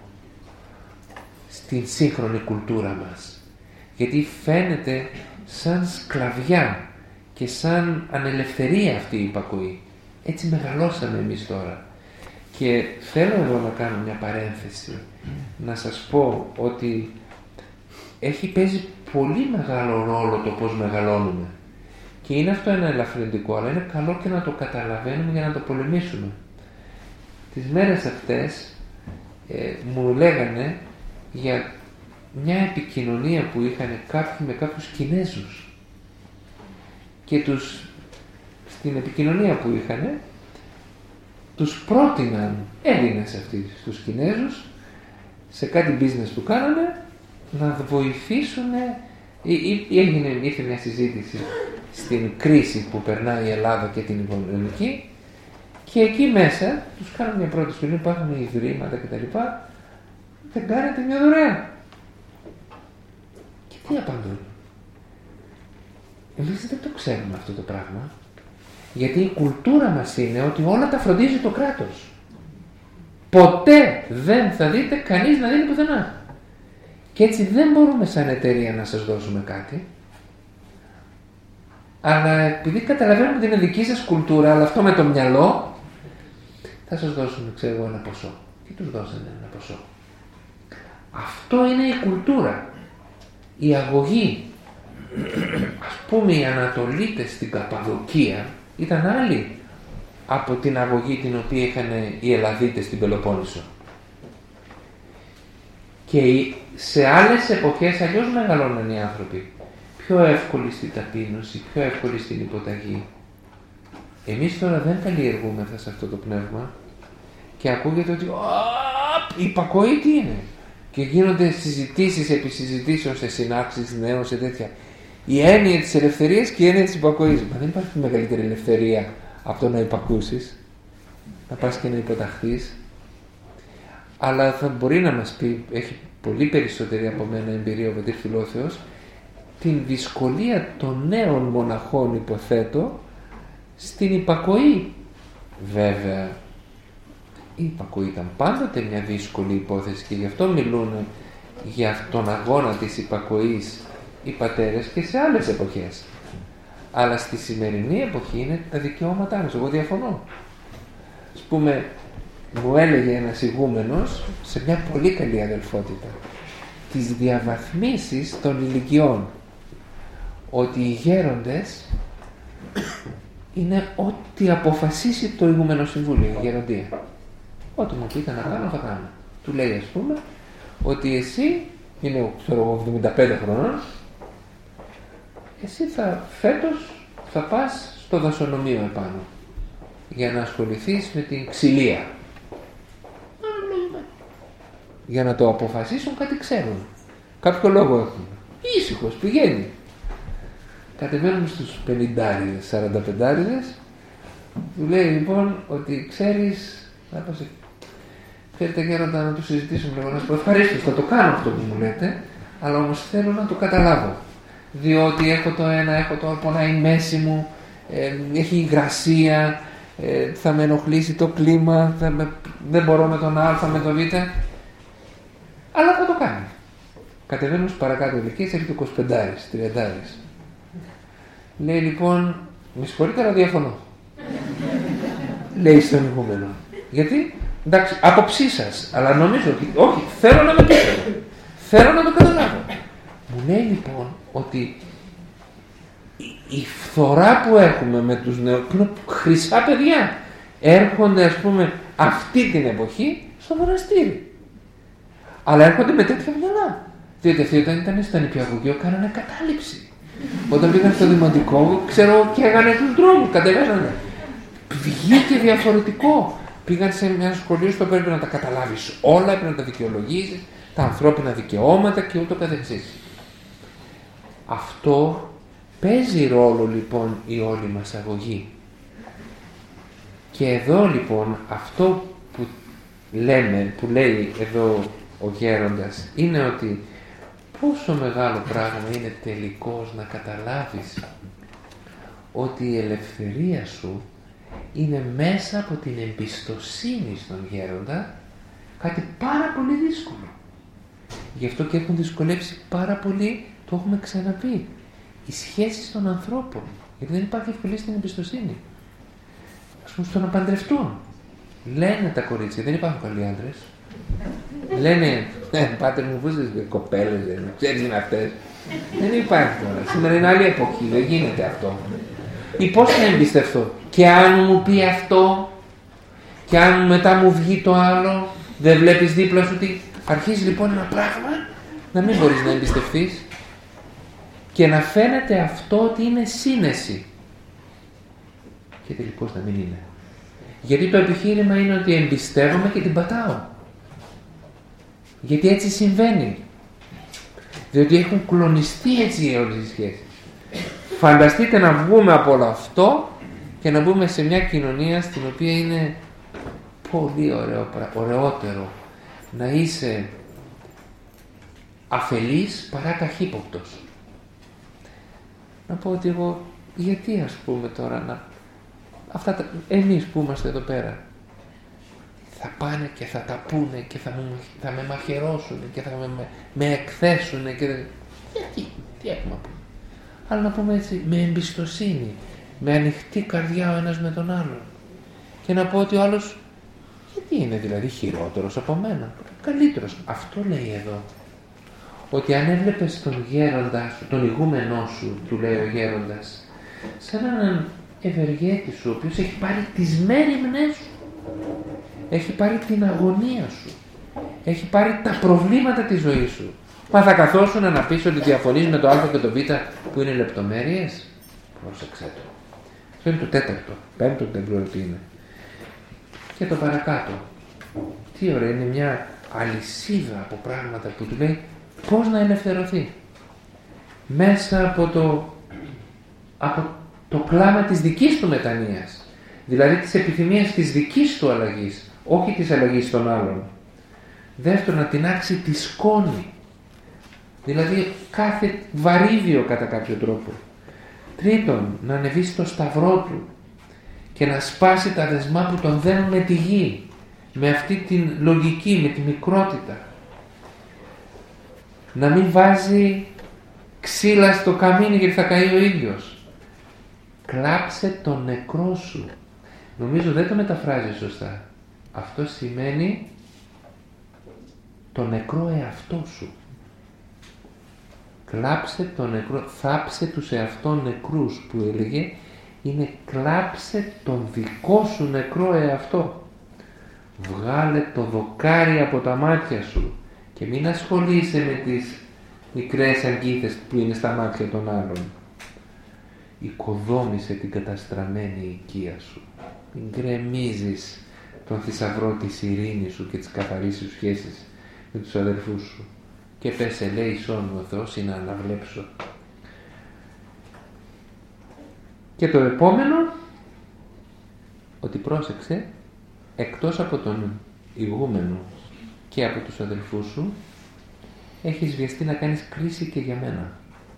στην σύγχρονη κουλτούρα μας, γιατί φαίνεται σαν σκλαβιά και σαν ανελευθερία αυτή η υπακοή. Έτσι μεγαλώσαμε εμείς τώρα. Και θέλω εδώ να κάνω μια παρένθεση, να σας πω ότι έχει παίζει πολύ μεγάλο ρόλο το πώς μεγαλώνουμε. Και είναι αυτό ένα ελαφρυντικό, αλλά είναι καλό και να το καταλαβαίνουμε για να το πολεμήσουμε. Τις μέρες αυτές ε, μου λέγανε για μια επικοινωνία που είχαν κάποιοι με κάποιους Κινέζους. και τους, στην επικοινωνία που είχαν, τους πρότειναν Έλληνες αυτοί στους Κινέζους σε κάτι business που κάνανε να βοηθήσουν. Έγινε, ήρθε μια συζήτηση στην κρίση που περνάει η Ελλάδα και την οικονομική και εκεί μέσα τους κάνουν μια πρώτη σχολή, υπάρχουν ιδρύματα κτλ. Δεν κάνετε μια δωρεά. Και τι απαντούν? Εμείς δεν το ξέρουμε αυτό το πράγμα, γιατί η κουλτούρα μας είναι ότι όλα τα φροντίζει το κράτος. Ποτέ δεν θα δείτε κανείς να δίνει πουθενά. Και έτσι δεν μπορούμε σαν εταιρεία να σας δώσουμε κάτι. Αλλά επειδή καταλαβαίνουμε ότι είναι δική σας κουλτούρα, αλλά αυτό με το μυαλό, θα σας δώσουμε, ξέρω εγώ, ένα ποσό. Και τους δώσανε ένα ποσό. Αυτό είναι η κουλτούρα. Η αγωγή. Ας πούμε οι Ανατολίτες στην Καπαδοκία ήταν άλλοι από την αγωγή την οποία είχαν οι Ελλαδίτες στην Πελοπόννησο. Και σε άλλες εποχές αλλιώς μεγαλώναν οι άνθρωποι. Πιο εύκολοι στην ταπείνωση, πιο εύκολοι στην υποταγή. Εμείς τώρα δεν καλλιεργούμεθα σε αυτό το πνεύμα και ακούγεται ότι η υπακοή τι είναι. Και γίνονται συζητήσεις επί συζητήσεων σε συνάξεις νέων, σε τέτοια. Η έννοια της ελευθερίας και η έννοια της υπακοής. Μα δεν υπάρχει μεγαλύτερη ελευθερία από το να υπακούσεις, να πας και να υποταχθείς. Αλλά θα μπορεί να μας πει, έχει πολύ περισσότερη από μένα εμπειρία ο πατήρ Φιλόθεος, την δυσκολία των νέων μοναχών, υποθέτω, στην υπακοή. Βέβαια, η υπακοή ήταν πάντοτε μια δύσκολη υπόθεση και γι' αυτό μιλούν για τον αγώνα της υπακοής οι πατέρες και σε άλλες εποχές. Αλλά στη σημερινή εποχή είναι τα δικαιώματά μας. Εγώ διαφωνώ. Ας πούμε, μου έλεγε ένας ηγούμενος σε μια πολύ καλή αδελφότητα τις διαβαθμίσεις των ηλικιών, ότι οι γέροντες είναι ό,τι αποφασίσει το ηγούμενο συμβούλιο, η γεροντία. Ό,τι μου πείτε να κάνω θα κάνω. Του λέει, ας πούμε, ότι εσύ είναι ξέρω, εβδομήντα πέντε χρονών, εσύ θα, φέτος θα πας στο δασονομείο επάνω για να ασχοληθείς με την ξυλία. Για να το αποφασίσουν κάτι ξέρουν. Κάποιο λόγο έχουν. Ήσυχος, πηγαίνει. Κατεβαίνουμε στους πενηντάριδες, σαρανταπεντάριδες. Του λέει λοιπόν ότι ξέρεις, να πω σε... Θέλετε γέροντα να το συζητήσουμε λίγο, να σου πω ευχαρίστως, θα το κάνω αυτό που μου λέτε, αλλά όμως θέλω να το καταλάβω. Διότι έχω το ένα, έχω το άλλο, πονάει η μέση μου, ε, έχει υγρασία, ε, θα με ενοχλήσει το κλίμα, θα με, δεν μπορώ με τον Α, με τον Β. Αλλά θα το κάνει. Κατεβαίνουν στους παρακάτω ηλικίες, έρχεται εικοσιπεντάρης, τριαντάρης. Λέει λοιπόν, με συγχωρείτε αλλά διαφωνώ. Λέει στον ηγούμενο. Γιατί, εντάξει, άποψή σας, αλλά νομίζω ότι, όχι, θέλω να με πείσω. Θέλω να το καταλάβω. Μου λέει λοιπόν ότι η φθορά που έχουμε με τους νέους, που είναι χρυσά παιδιά, έρχονται ας πούμε αυτή την εποχή στο μοναστήρι. Αλλά έρχονται με τέτοια μυαλά. Διότι αυτοί όταν ήταν στο νηπιαγωγείο κάνανε κατάληψη. Όταν πήγαν στο δημοτικό, ξέρω, και έγανε τους δρόμους, κατεβαίνανε. Βγήκε διαφορετικό. Πήγαν σε ένα σχολείο στο οποίο πρέπει να τα καταλάβεις όλα, πρέπει να τα δικαιολογήσεις, τα ανθρώπινα δικαιώματα και ούτω καθεξής. Αυτό παίζει ρόλο λοιπόν η όλη μας αγωγή. Και εδώ λοιπόν αυτό που λέμε, που λέει εδώ ο γέροντας, είναι ότι πόσο μεγάλο πράγμα είναι τελικώς να καταλάβεις ότι η ελευθερία σου είναι μέσα από την εμπιστοσύνη στον γέροντα, κάτι πάρα πολύ δύσκολο. Γι' αυτό και έχουν δυσκολέψει πάρα πολύ, το έχουμε ξαναπεί, οι σχέσεις των ανθρώπων, γιατί δεν υπάρχει ευκολία στην εμπιστοσύνη. Ας πούμε στο να παντρευτούν. Λένε τα κορίτσια, δεν υπάρχουν καλοί άντρες. Λένε, ε, πάτερ μου, πούσες κοπέλες, δεν ξέρεις είναι αυτές. Δεν υπάρχει τώρα. Σήμερα είναι άλλη εποχή, δεν γίνεται αυτό. Ή πώς να εμπιστευτώ. Και αν μου πει αυτό, και αν μετά μου βγει το άλλο, δεν βλέπεις δίπλα σου τι. Αρχίζει λοιπόν ένα πράγμα να μην μπορείς να εμπιστευτείς και να φαίνεται αυτό ότι είναι σύνεση. και τελικώς να μην είναι. Γιατί το επιχείρημα είναι ότι εμπιστεύομαι και την πατάω. Γιατί έτσι συμβαίνει. Διότι έχουν κλονιστεί έτσι όλες οι σχέσεις. Φανταστείτε να βγούμε από όλο αυτό και να μπούμε σε μια κοινωνία στην οποία είναι πολύ ωραίο, ωραιότερο να είσαι αφελής παρά καχύποπτος. Να πω ότι εγώ, γιατί ας πούμε τώρα, να, αυτά τα, εμείς που είμαστε εδώ πέρα, θα πάνε και θα τα πούνε και θα με, θα με μαχαιρώσουν και θα με, με, με εκθέσουν και γιατί, τι έχουμε να πούμε. Αλλά να πούμε έτσι, με εμπιστοσύνη, με ανοιχτή καρδιά ο ένας με τον άλλον. Και να πω ότι ο άλλος, γιατί είναι δηλαδή χειρότερος από μένα, καλύτερος. Αυτό λέει εδώ. Ότι αν έβλεπες τον γέροντα σου, τον ηγούμενό σου, του λέει ο γέροντας, σαν έναν ευεργέτη σου, ο οποίος έχει πάρει τις μέριμνες σου, έχει πάρει την αγωνία σου, έχει πάρει τα προβλήματα της ζωής σου. Μα θα καθόσουν να πεις ότι διαφωνείς με το α και το β που είναι λεπτομέρειες. Πρόσεξε το. Αυτό είναι το τέταρτο, πέμπτο δεν ξέρω τι είναι. Και το παρακάτω. Τι ωραία, είναι μια αλυσίδα από πράγματα που του λέει πώς να ελευθερωθεί. Μέσα από το, από το κλάμα της δικής του μετανοίας. Δηλαδή της επιθυμίας της δικής του αλλαγής, όχι της αλλαγής των άλλων. Δεύτερον, να τινάξει τη σκόνη. Δηλαδή κάθε βαρύδιο κατά κάποιο τρόπο. Τρίτον, να ανεβεί στο σταυρό του και να σπάσει τα δεσμά που τον δένουν με τη γη. Με αυτή την λογική, με τη μικρότητα. Να μην βάζει ξύλα στο καμίνι γιατί θα καεί ο ίδιος. Κλάψε τον νεκρό σου. Νομίζω δεν το μεταφράζει σωστά. Αυτό σημαίνει το νεκρό εαυτό σου. Κλάψε τον νεκρό, θάψε τους εαυτόν νεκρούς που έλεγε, είναι κλάψε τον δικό σου νεκρό εαυτό. Βγάλε το δοκάρι από τα μάτια σου και μην ασχολείσαι με τις μικρές αγκίθες που είναι στα μάτια των άλλων. Οικοδόμησε την καταστραμμένη οικία σου. Μην γκρεμίζεις τον θησαυρό της ειρήνης σου και της καθαρής σου σχέσης με τους αδελφούς σου. Και πες ελέησόν μου ο Θεός ή να αναβλέψω. Και το επόμενο, ότι πρόσεξε, εκτός από τον ηγούμενο και από τους αδελφούς σου, έχεις βιαστεί να κάνεις κρίση και για μένα.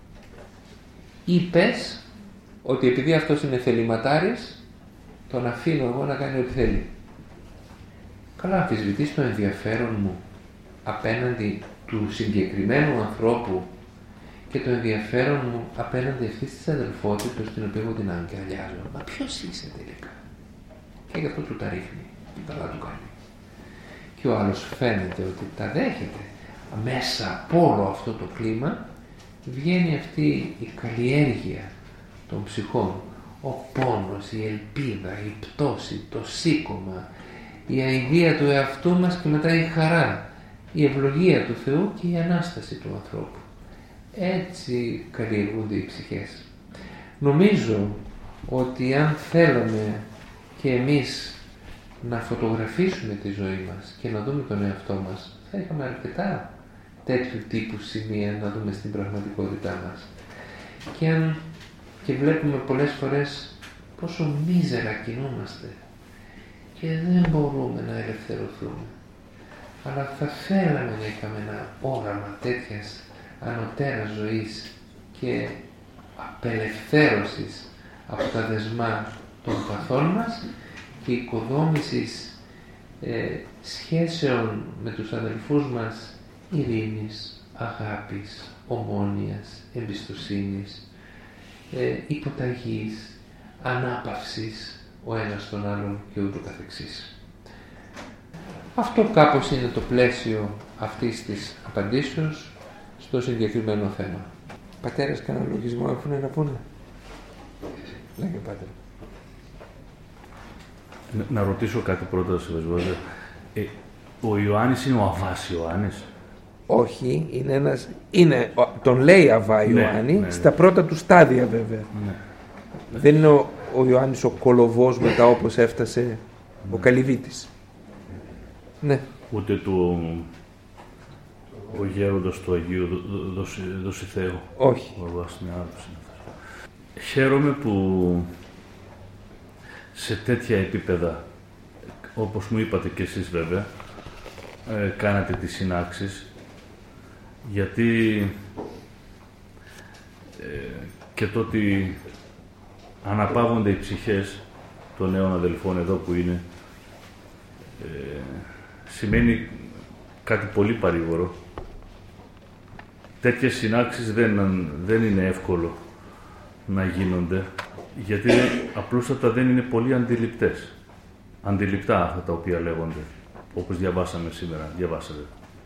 Είπες ότι επειδή αυτός είναι θεληματάρης, τον αφήνω εγώ να κάνει ό,τι θέλει. Καλά, αμφισβητείς το ενδιαφέρον μου απέναντι του συγκεκριμένου ανθρώπου και το ενδιαφέρον μου απέναντι αυτής της αδελφότητας την οποία εγώ την αγκαλιάζω. Μα ποιος είσαι τελικά? Και γι' αυτό του τα ρίχνει. Καλά του κάνει. Και ο άλλος φαίνεται ότι τα δέχεται. Μέσα από όλο αυτό το κλίμα βγαίνει αυτή η καλλιέργεια των ψυχών. Ο πόνος, η ελπίδα, η πτώση, το σήκωμα, η αηδία του εαυτού μας και μετά η χαρά, η ευλογία του Θεού και η Ανάσταση του ανθρώπου. Έτσι καλλιεργούνται οι ψυχές. Νομίζω ότι αν θέλαμε και εμείς να φωτογραφίσουμε τη ζωή μας και να δούμε τον εαυτό μας, θα είχαμε αρκετά τέτοιου τύπου σημεία να δούμε στην πραγματικότητά μας. Και αν και βλέπουμε πολλές φορές πόσο μίζερα κινούμαστε και δεν μπορούμε να ελευθερωθούμε. Αλλά θα θέλαμε να είχαμε ένα όραμα τέτοιας ανωτέρας ζωής και απελευθέρωσης από τα δεσμά των παθών μας και οικοδόμησης ε, σχέσεων με τους αδελφούς μας ειρήνης, αγάπης, ομόνοιας, εμπιστοσύνης, ε, υποταγής, ανάπαυσης ο ένας τον άλλον και ούτω καθεξής. Αυτό κάπως είναι το πλαίσιο αυτής της απαντήσεως στο συγκεκριμένο θέμα. Πατέρες, κανένα λογισμό έχουν να πούνε? Λέγε πάτερ. Να, να ρωτήσω κάτι πρώτα, Σεβασβάζε. Ε, ο Ιωάννης είναι ο Αβάς Ιωάννης? Όχι, είναι ένας, είναι, τον λέει Αβά Ιωάννη, ναι, ναι, ναι. Στα πρώτα του στάδια βέβαια. Ναι. Δεν είναι ο, ο Ιωάννης ο Κολοβός μετά όπως έφτασε ο Καλυβίτης. Ναι. Ούτε του ο γέροντας του Αγίου Δοσιθέου. Όχι. Χαίρομαι που σε τέτοια επίπεδα, όπως μου είπατε και εσείς βέβαια, ε, κάνατε τις συνάξεις, γιατί ε, και το ότι αναπαύονται οι ψυχές των νέων αδελφών εδώ που είναι, ε, σημαίνει κάτι πολύ παρήγορο. Τέτοιες συνάξεις δεν, δεν είναι εύκολο να γίνονται, γιατί απλούστατα δεν είναι πολύ αντιληπτές. Αντιληπτά αυτά τα οποία λέγονται, όπως διαβάσαμε σήμερα, διαβάσατε.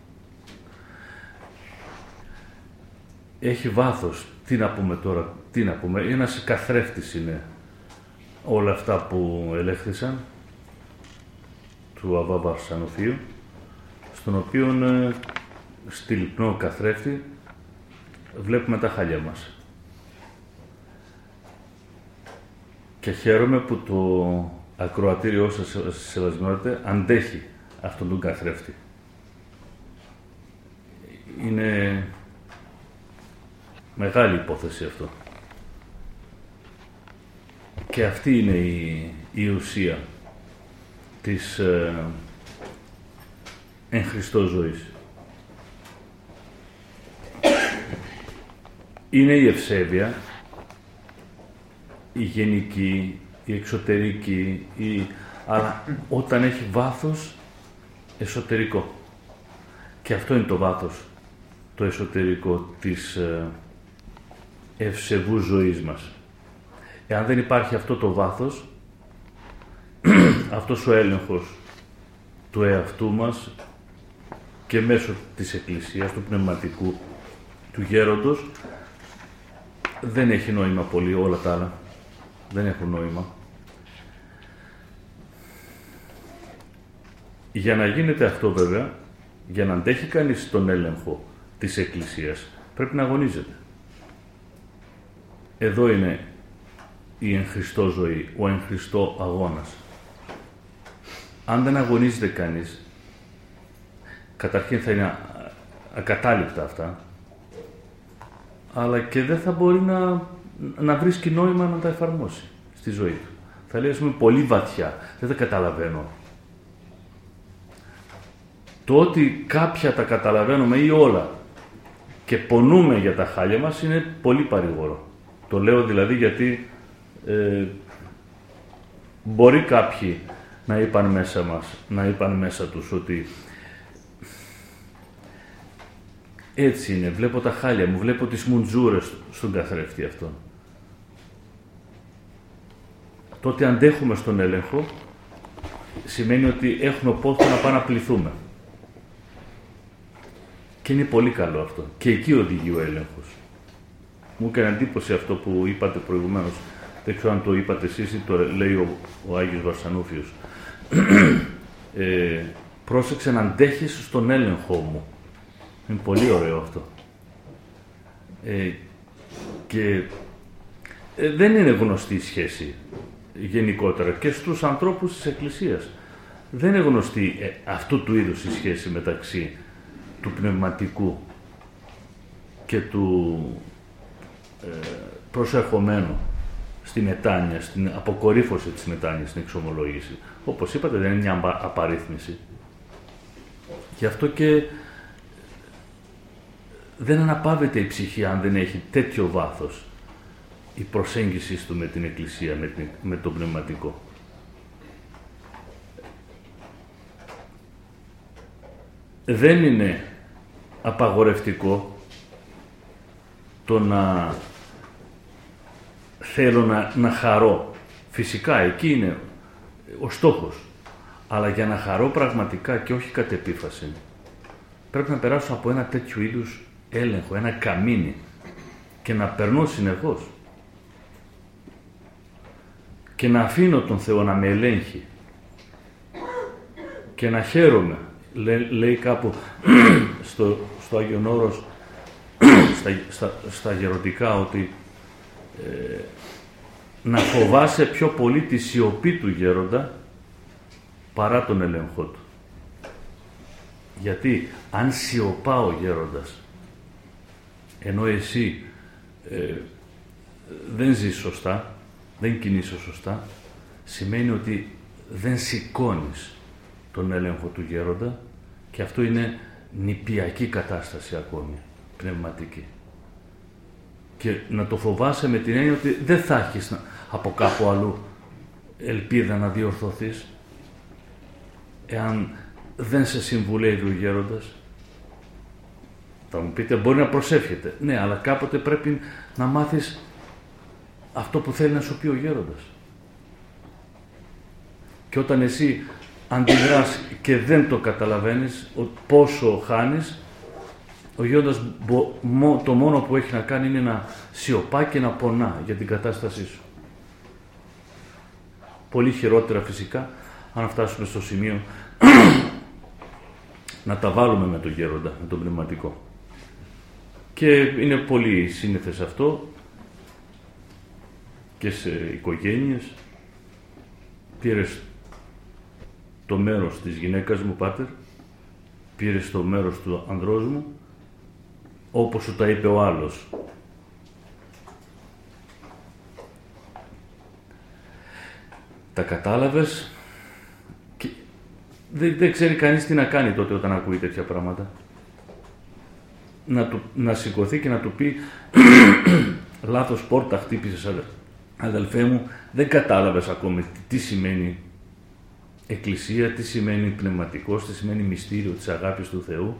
Έχει βάθος, τι να πούμε τώρα, τι να πούμε, ένας καθρέφτης είναι όλα αυτά που ελέγχθησαν του Αββά Βαρσανοφίου, στον οποίο ε, στη λιπνό καθρέφτη βλέπουμε τα χάλια μας. Και χαίρομαι που το ακροατήριό σας, σεβασμιότητε, αντέχει αυτόν τον καθρέφτη. Είναι μεγάλη υπόθεση αυτό. Και αυτή είναι η, η ουσία της ε, εν Χριστώ ζωής. Είναι η ευσέβεια, η γενική, η εξωτερική, η... αλλά όταν έχει βάθος εσωτερικό. Και αυτό είναι το βάθος, το εσωτερικό της ε, ευσεβούς ζωής μας. Εάν δεν υπάρχει αυτό το βάθος, αυτός ο έλεγχος του εαυτού μας και μέσω της Εκκλησίας, του πνευματικού, του γέροντος, δεν έχει νόημα πολύ, όλα τα άλλα. Δεν έχουν νόημα. Για να γίνεται αυτό βέβαια, για να αντέχει κανείς τον έλεγχο της Εκκλησίας, πρέπει να αγωνίζεται. Εδώ είναι η εν Χριστώ ζωή, ο εν Χριστώ αγώνας. Αν δεν αγωνίζεται κανείς, καταρχήν θα είναι ακατάληπτα αυτά, αλλά και δεν θα μπορεί να, να βρίσκει νόημα να τα εφαρμόσει στη ζωή του. Θα λέει, ας πούμε, πολύ βαθιά, δεν τα καταλαβαίνω. Το ότι κάποια τα καταλαβαίνουμε ή όλα και πονούμε για τα χάλια μας είναι πολύ παρηγορό. Το λέω δηλαδή γιατί ε, μπορεί κάποιοι να είπαν μέσα μας, να είπαν μέσα τους ότι έτσι είναι, βλέπω τα χάλια μου, βλέπω τις μουντζούρες στον καθρέφτη αυτόν. Το ότι αντέχουμε στον έλεγχο σημαίνει ότι έχουμε πόθο να πάμε να πληθούμε. Και είναι πολύ καλό αυτό. Και εκεί οδηγεί ο έλεγχος. Μου έκανε εντύπωση αυτό που είπατε προηγουμένως. Δεν ξέρω αν το είπατε εσείς ή το λέει ο, ο Άγιος Βαρσανούφιος. ε, πρόσεξε να αντέχεις στον έλεγχο μου. Είναι πολύ ωραίο αυτό. Ε, και ε, δεν είναι γνωστή η σχέση γενικότερα και στους ανθρώπους της Εκκλησίας. Δεν είναι γνωστή ε, αυτού του είδους η σχέση μεταξύ του πνευματικού και του ε, προσερχομένου στη μετάνοια, στην αποκορύφωση της μετάνοιας, στην εξομολόγηση. Όπως είπατε, δεν είναι μια απαρίθμηση. Γι' αυτό και δεν αναπαύεται η ψυχή αν δεν έχει τέτοιο βάθος η προσέγγιση του με την Εκκλησία, με, την, με το πνευματικό. Δεν είναι απαγορευτικό το να θέλω να, να χαρώ. Φυσικά, εκεί είναι ο στόχος. Αλλά για να χαρώ πραγματικά και όχι κατ' επίφαση, πρέπει να περάσω από ένα τέτοιο είδους έλεγχο, ένα καμίνι και να περνώ συνεχώς. Και να αφήνω τον Θεό να με ελέγχει και να χαίρομαι. Λέ, λέει κάπου στο, στο Άγιον Όρος, στα, στα, στα γεροντικά, ότι ε, να φοβάσαι πιο πολύ τη σιωπή του γέροντα παρά τον έλεγχό του. Γιατί αν σιωπά ο γέροντας, ενώ εσύ ε, δεν ζεις σωστά, δεν κινείσαι σωστά, σημαίνει ότι δεν σηκώνεις τον έλεγχο του γέροντα και αυτό είναι νηπιακή κατάσταση ακόμη, πνευματική. Και να το φοβάσαι με την έννοια ότι δεν θα έχεις από κάπου αλλού ελπίδα να διορθωθείς εάν δεν σε συμβουλεύει ο γέροντας. Θα μου πείτε, μπορεί να προσεύχεται. Ναι, αλλά κάποτε πρέπει να μάθεις αυτό που θέλει να σου πει ο γέροντας. Και όταν εσύ αντιδράς και δεν το καταλαβαίνεις πόσο χάνεις, ο γέροντας το μόνο που έχει να κάνει είναι να σιωπά και να πονά για την κατάστασή σου. Πολύ χειρότερα φυσικά αν φτάσουμε στο σημείο να τα βάλουμε με τον γέροντα, με τον πνευματικό. Και είναι πολύ σύνηθες αυτό και σε οικογένειες. Πήρες το μέρος της γυναίκας μου, πάτερ, πήρες το μέρος του ανδρός μου, όπως σου τα είπε ο άλλος. Τα κατάλαβες και δεν, δεν ξέρει κανείς τι να κάνει τότε όταν ακούει τέτοια πράγματα. Να, του, να σηκωθεί και να του πει λάθος πόρτα χτύπησες, αδε, αδελφέ μου, δεν κατάλαβες ακόμη τι σημαίνει εκκλησία, τι σημαίνει πνευματικός, τι σημαίνει μυστήριο της αγάπης του Θεού.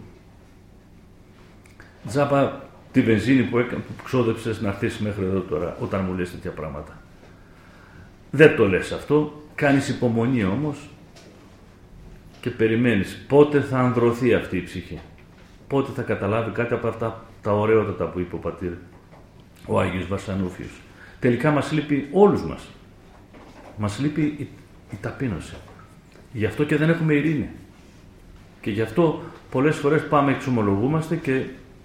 Τζάπα τη βενζίνη που, έκα, που ξόδεψες να έρθεις μέχρι εδώ τώρα όταν μου λες τέτοια πράγματα. Δεν το λες αυτό, κάνεις υπομονή όμως και περιμένεις πότε θα ανδρωθεί αυτή η ψυχή. Πότε θα καταλάβει κάτι από αυτά τα ωραιότατα που είπε ο πατήρ, ο Άγιος Βασανούφιος. Τελικά μας λείπει όλους μας. Μας λείπει η, η ταπείνωση. Γι' αυτό και δεν έχουμε ειρήνη. Και γι' αυτό πολλές φορές πάμε εξομολογούμαστε και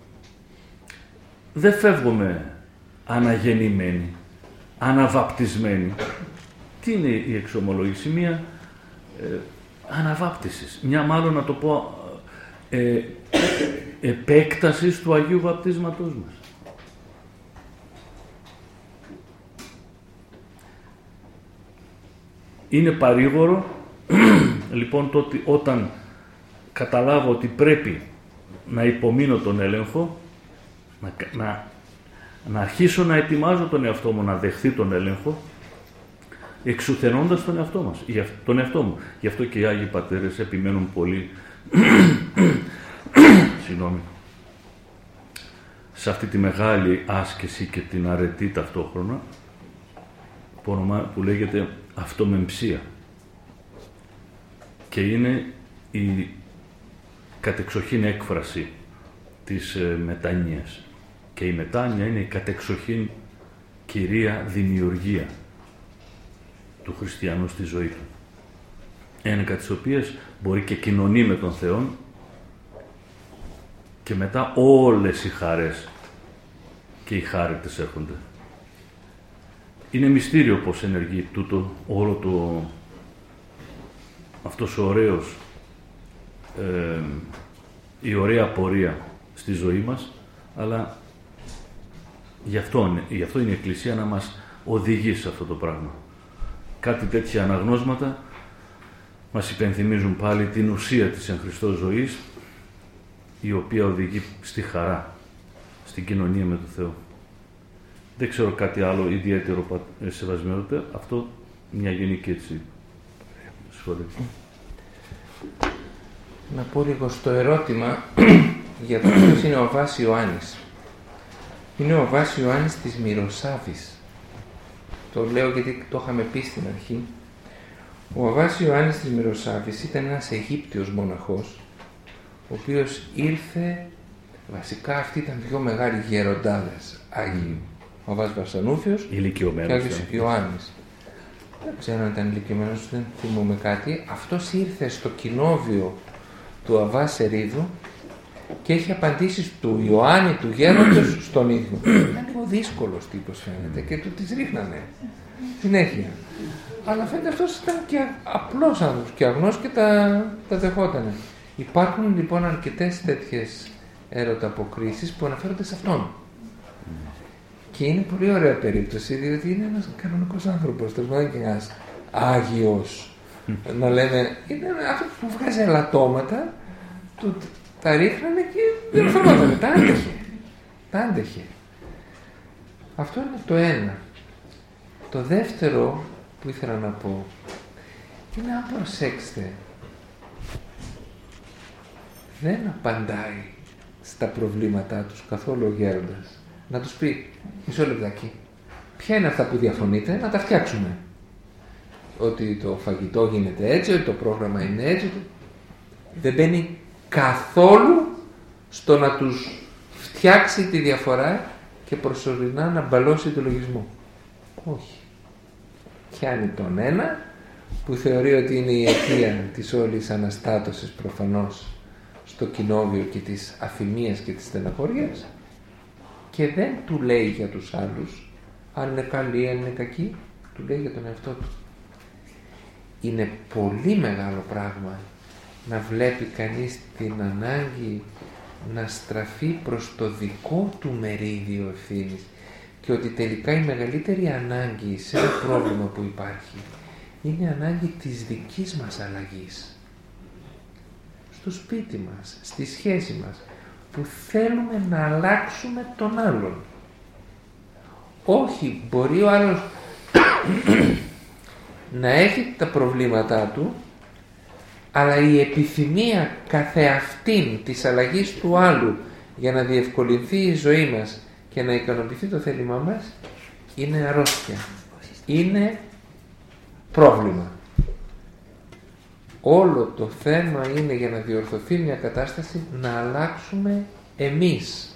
δεν φεύγουμε αναγεννημένοι, αναβαπτισμένοι. Τι είναι η εξομολόγηση? Μία ε, αναβάπτισης. Μια μάλλον να το πω ε, επέκτασης του Αγίου Βαπτίσματός μας. Είναι παρήγορο λοιπόν το ότι όταν καταλάβω ότι πρέπει να υπομείνω τον έλεγχο, να, να, να αρχίσω να ετοιμάζω τον εαυτό μου να δεχθεί τον έλεγχο, εξουθενώντας τον εαυτό μας, τον εαυτό μου. Γι' αυτό και οι Άγιοι Πατέρες επιμένουν πολύ συγγνώμη, σε αυτή τη μεγάλη άσκηση και την αρετή ταυτόχρονα που, ονομα, που λέγεται αυτομεμψία και είναι η κατεξοχήν έκφραση της ε, μετάνοιας και η μετάνοια είναι η κατεξοχήν κυρία δημιουργία του χριστιανού στη ζωή του. Ένεκα τις οποίες μπορεί και κοινωνεί με τον Θεό και μετά όλες οι χαρές και οι χάριτες έρχονται. Είναι μυστήριο πώς ενεργεί τούτο όλο το αυτός ο ωραίος ε, η ωραία πορεία στη ζωή μας, αλλά γι' αυτό, γι' αυτό είναι η Εκκλησία να μας οδηγεί σε αυτό το πράγμα. Κάτι τέτοια αναγνώσματα μας υπενθυμίζουν πάλι την ουσία της εν Χριστώ ζωής, η οποία οδηγεί στη χαρά, στην κοινωνία με τον Θεό. Δεν ξέρω κάτι άλλο ιδιαίτερο σεβασμιότητα, αυτό μια γενική έτσι σχόλια. Να πω λίγο στο ερώτημα για το ποιος είναι ο Αββάς Ιωάννης. Είναι ο Αββάς Ιωάννης της Μυροσάβης. Το λέω γιατί το είχαμε πει στην αρχή. Ο Αββάς Ιωάννης της Μυροσάβης ήταν ένας Αιγύπτιος μοναχός, ο οποίος ήρθε, βασικά αυτοί ήταν δύο μεγάλοι γεροντάδες Άγιοι. Ο Αββάς Βασανούφιος και ο Άγιος Ιωάννης. Δεν ξέρω αν ήταν ηλικιωμένος, δεν θυμούμαι κάτι. Αυτός ήρθε στο κοινόβιο του Αββά Σερίδου και έχει απαντήσεις του Ιωάννη του γέροντος στον ίδιο. Ήταν λίγο δύσκολος τύπος φαίνεται και του τις ρίχνανε. συνέχεια. Αλλά φαίνεται αυτός ήταν και απλός άνθρωπος και αγνός και τα, τα δεχότανε. Υπάρχουν λοιπόν αρκετές τέτοιες ερωταποκρίσεις που αναφέρονται σε αυτόν. Και είναι πολύ ωραία περίπτωση, διότι είναι ένας κανονικός άνθρωπος, τέλος πάντων και ένας άγιος. Να λέμε, είναι αυτό που βγάζει ελαττώματα, του τα ρίχνανε και δεν φαινόταν, τα άντεχε. Τα άντεχε. Αυτό είναι το ένα. Το δεύτερο που ήθελα να πω είναι, αν προσέξτε, δεν απαντάει στα προβλήματά τους καθόλου ο γέροντας. Να τους πει, μισό λεπτάκι, ποια είναι αυτά που διαφωνείτε, να τα φτιάξουμε. Ότι το φαγητό γίνεται έτσι, ότι το πρόγραμμα είναι έτσι. Δεν μπαίνει καθόλου στο να τους φτιάξει τη διαφορά και προσωρινά να μπαλώσει το λογισμό. Όχι. Πιάνει τον ένα που θεωρεί ότι είναι η αιτία της όλης αναστάτωσης προφανώς στο κοινόβιο και της αφημίας και της στεναχωριάς και δεν του λέει για τους άλλους αν είναι καλοί, αν είναι κακοί, του λέει για τον εαυτό του. Είναι πολύ μεγάλο πράγμα να βλέπει κανείς την ανάγκη να στραφεί προς το δικό του μερίδιο ευθύνης και ότι τελικά η μεγαλύτερη ανάγκη σε ένα πρόβλημα που υπάρχει είναι η ανάγκη της δικής μας αλλαγής. Στο σπίτι μας, στη σχέση μας, που θέλουμε να αλλάξουμε τον άλλον. Όχι, μπορεί ο άλλος να έχει τα προβλήματά του, αλλά η επιθυμία καθεαυτήν της αλλαγής του άλλου για να διευκολυνθεί η ζωή μας και να ικανοποιηθεί το θέλημά μας είναι αρρώστια. Είναι πρόβλημα. Όλο το θέμα είναι, για να διορθωθεί μια κατάσταση, να αλλάξουμε εμείς.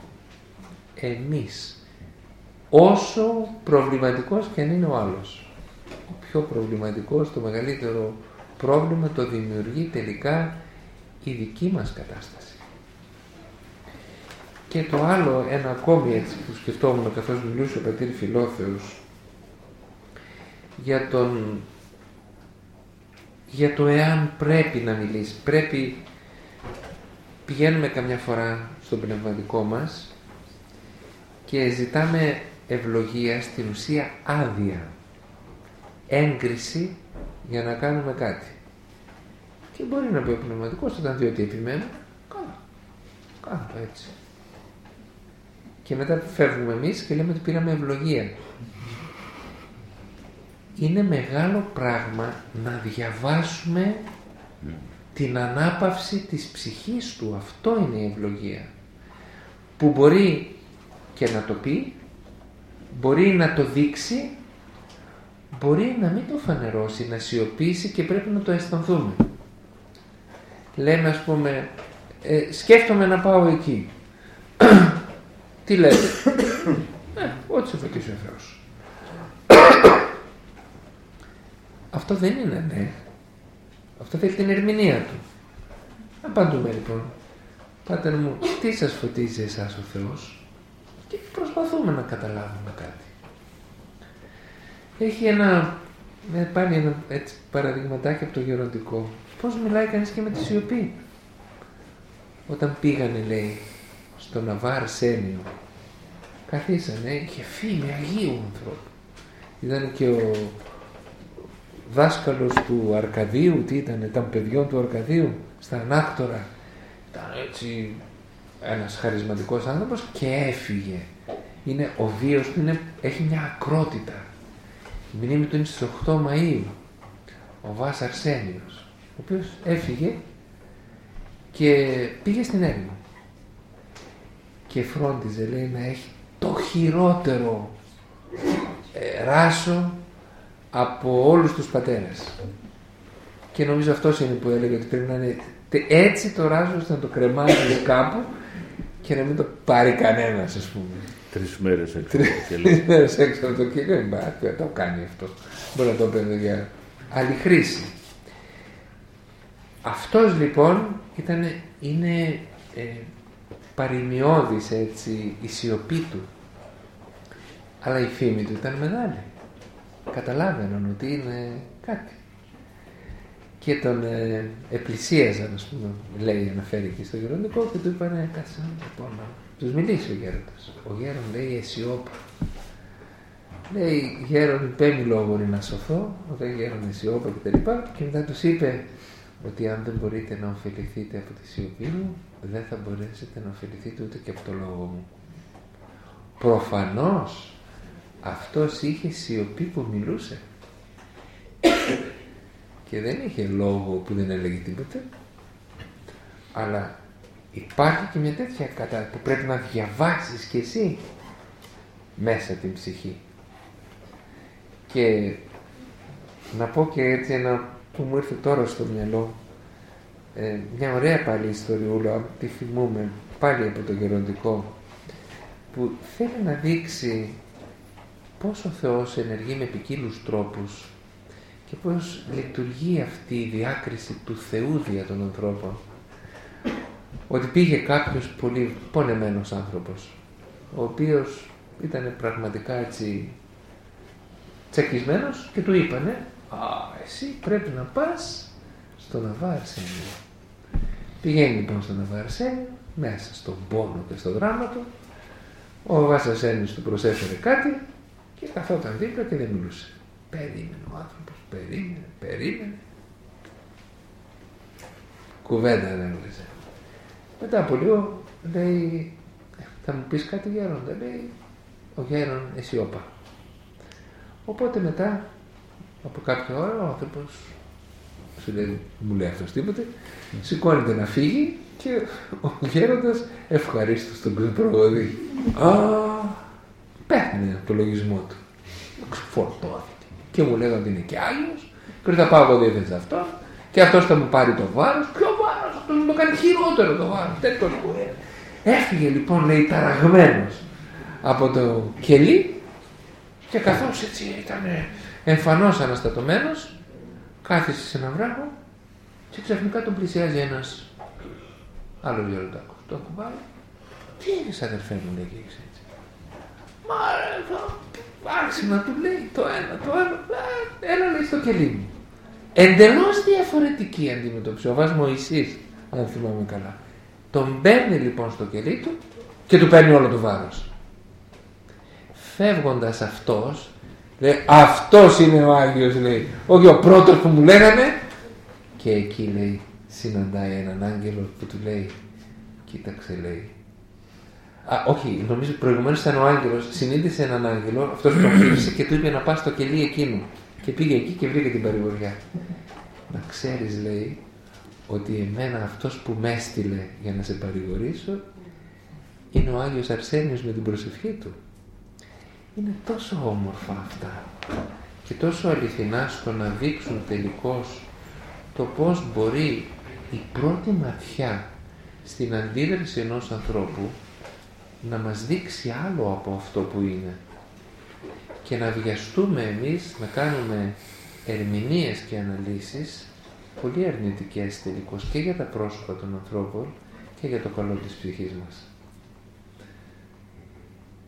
Εμείς. Όσο προβληματικός και αν είναι ο άλλος. Ο πιο προβληματικός, το μεγαλύτερο πρόβλημα το δημιουργεί τελικά η δική μας κατάσταση. Και το άλλο, ένα ακόμη έτσι που σκεφτόμουν καθώς μιλούσε ο πατήρ Φιλόθεος για τον για το εάν πρέπει να μιλήσει. Πρέπει, πηγαίνουμε καμιά φορά στον πνευματικό μας και ζητάμε ευλογία, στην ουσία άδεια, έγκριση για να κάνουμε κάτι. Και μπορεί να πει ο πνευματικός, όταν δει ότι επιμένω, καλά, κάνω το έτσι. Και μετά φεύγουμε εμείς και λέμε ότι πήραμε ευλογία. Είναι μεγάλο πράγμα να διαβάσουμε την ανάπαυση της ψυχής του. Αυτό είναι η ευλογία. Που μπορεί και να το πει, μπορεί να το δείξει, μπορεί να μην το φανερώσει, να σιωπήσει και πρέπει να το αισθανθούμε. Λέμε, ας πούμε, ε, σκέφτομαι να πάω εκεί. Τι λέτε? ε, ό,τι σε φωτίσει ο Θεός. Αυτό δεν είναι ναι. Αυτό θέλει την ερμηνεία του. Απαντούμε λοιπόν, Πάτερ μου, τι σας φωτίζει εσάς ο Θεός? Και προσπαθούμε να καταλάβουμε κάτι. Έχει ένα, πάλι ένα έτσι, παραδειγματάκι από το γεροντικό. Πώς μιλάει κανείς και με τη σιωπή. Όταν πήγανε, λέει, στο Ναβά Αρσένιο, καθίσανε, είχε φήμη Αγίου ανθρώπου. Ήταν και ο δάσκαλος του Αρκαδίου, τι ήταν, ήταν παιδιών του Αρκαδίου, στα Ανάκτορα. Ήταν έτσι ένας χαρισματικός άνθρωπος και έφυγε. Είναι, ο βίος του είναι, έχει μια ακρότητα. Η μνήμη του είναι στις οκτώ Μαΐου. Ο Βάς Αρσένιος, ο οποίος έφυγε και πήγε στην έρημο. Και φρόντιζε, λέει, να έχει το χειρότερο ε, ράσο από όλους τους πατέρες. Και νομίζω αυτός είναι που έλεγε ότι πρέπει να είναι έτσι το ράσο, ώστε να το κρεμάζει κάπου και να μην το πάρει κανένας, ας πούμε. Τρεις μέρες έξω. Τρεις μέρες έξω από το κύριο, δεν το κάνει αυτό. Μπορεί να το παίρνει για άλλη χρήση. Αυτός λοιπόν ήταν, είναι ε, παροιμιώδης έτσι η σιωπή του. Αλλά η φήμη του ήταν μεγάλη. καταλάβαιναν ότι είναι κάτι. Και τον ε, επλησίαζαν, ας πούμε, λέει, αναφέρει εκεί στο γεροντικό, και του είπανε, κάτσε λοιπόν να τους μιλήσει ο γέροντας. Ο γέρον λέει, αισιόπα. Λέει, γέρον, πέμει λόγο να σωθώ, όταν γέρον αισιόπα και τα λοιπά, και μετά τους είπε ότι αν δεν μπορείτε να ωφεληθείτε από τη σιωπή μου, δεν θα μπορέσετε να ωφεληθείτε ούτε και από το λόγο μου. Προφανώς αυτός είχε σιωπή που μιλούσε και δεν είχε λόγο που δεν έλεγε τίποτε, αλλά υπάρχει και μια τέτοια κατά που πρέπει να διαβάσεις κι εσύ μέσα την ψυχή. Και να πω και έτσι ένα που μου ήρθε τώρα στο μυαλό, ε, μια ωραία πάλι ιστοριούλα, τη θυμούμε πάλι από το γεροντικό, που θέλει να δείξει πώς ο Θεός ενεργεί με ποικίλους τρόπους και πώς λειτουργεί αυτή η διάκριση του Θεού δια των ανθρώπων. Ότι πήγε κάποιος πολύ πονεμένος άνθρωπος, ο οποίος ήταν πραγματικά έτσι τσακισμένος, και του είπανε, α, εσύ πρέπει να πας στο Αββά Αρσένιο. Πηγαίνει λοιπόν στον Αββά Αρσένιο, μέσα στον πόνο και στο δράμα του. Ο Αββά Αρσένιος του προσέφερε κάτι και καθόταν δίπλα και δεν μιλούσε. Περίμενε ο άνθρωπος, περίμενε, περίμενε. Κουβέντα δεν έβγαζε. Μετά από λίγο λέει, θα μου πεις κάτι γέροντα? Λέει, ο γέρον αισιόπα. Οπότε μετά από κάποια ώρα ο άνθρωπος σου λέει, μου λέει αυτός τίποτε, σηκώνεται να φύγει και ο γέροντας ευχαρίστως τον ξεπροβοδεί. Α, παίρνει το λογισμό του. Φορτώθηκε. Και μου λέγανε ότι είναι και Άγιος και ότι θα πάω εγώ δίθεν σε αυτόν και αυτός θα μου πάρει το βάρος. Ποιο βάρος? Αυτός μου το κάνει χειρότερο το βάρος. Τέτοιο που είναι. Έφυγε λοιπόν, λέει, ταραγμένος από το κελί, και καθώς έτσι ήταν εμφανώς αναστατωμένος, κάθισε σε έναν βράχο και ξαφνικά τον πλησιάζει ένας άλλος γεροντάκος. Το ακουμπάει. Τι έχεις, αδερφέ μου, λέει, και έχεις έτσι? Μα άρχισε να του λέει το ένα, το άλλο, ένα λέει στο κελί μου. Εντελώς διαφορετική αντιμετώπιση. Ο Βάς Μωυσής, αν θυμάμαι καλά, τον παίρνει λοιπόν στο κελί του και του παίρνει όλο το βάρος. Φεύγοντας αυτός, λέει, αυτός είναι ο Άγιος, λέει, όχι ο πρώτος που μου λέγανε. Και εκεί, λέει, συναντάει έναν άγγελο που του λέει, κοίταξε, λέει, α, όχι, νομίζω προηγουμένως ήταν ο άγγελος, συνείδησε έναν άγγελο, αυτός που τον χτύπησε και του είπε να πάει στο κελί εκείνου. Και πήγε εκεί και βρήκε την παρηγοριά. Να ξέρεις, λέει, ότι εμένα αυτός που με έστειλε για να σε παρηγορήσω είναι ο Άγιος Αρσένιος με την προσευχή του. Είναι τόσο όμορφα αυτά και τόσο αληθινά στο να δείξουν τελικώς το πώς μπορεί η πρώτη ματιά στην αντίδραση ενός ανθρώπου να μας δείξει άλλο από αυτό που είναι, και να βιαστούμε εμείς να κάνουμε ερμηνείες και αναλύσεις πολύ αρνητικές τελικώς και για τα πρόσωπα των ανθρώπων και για το καλό της ψυχής μας.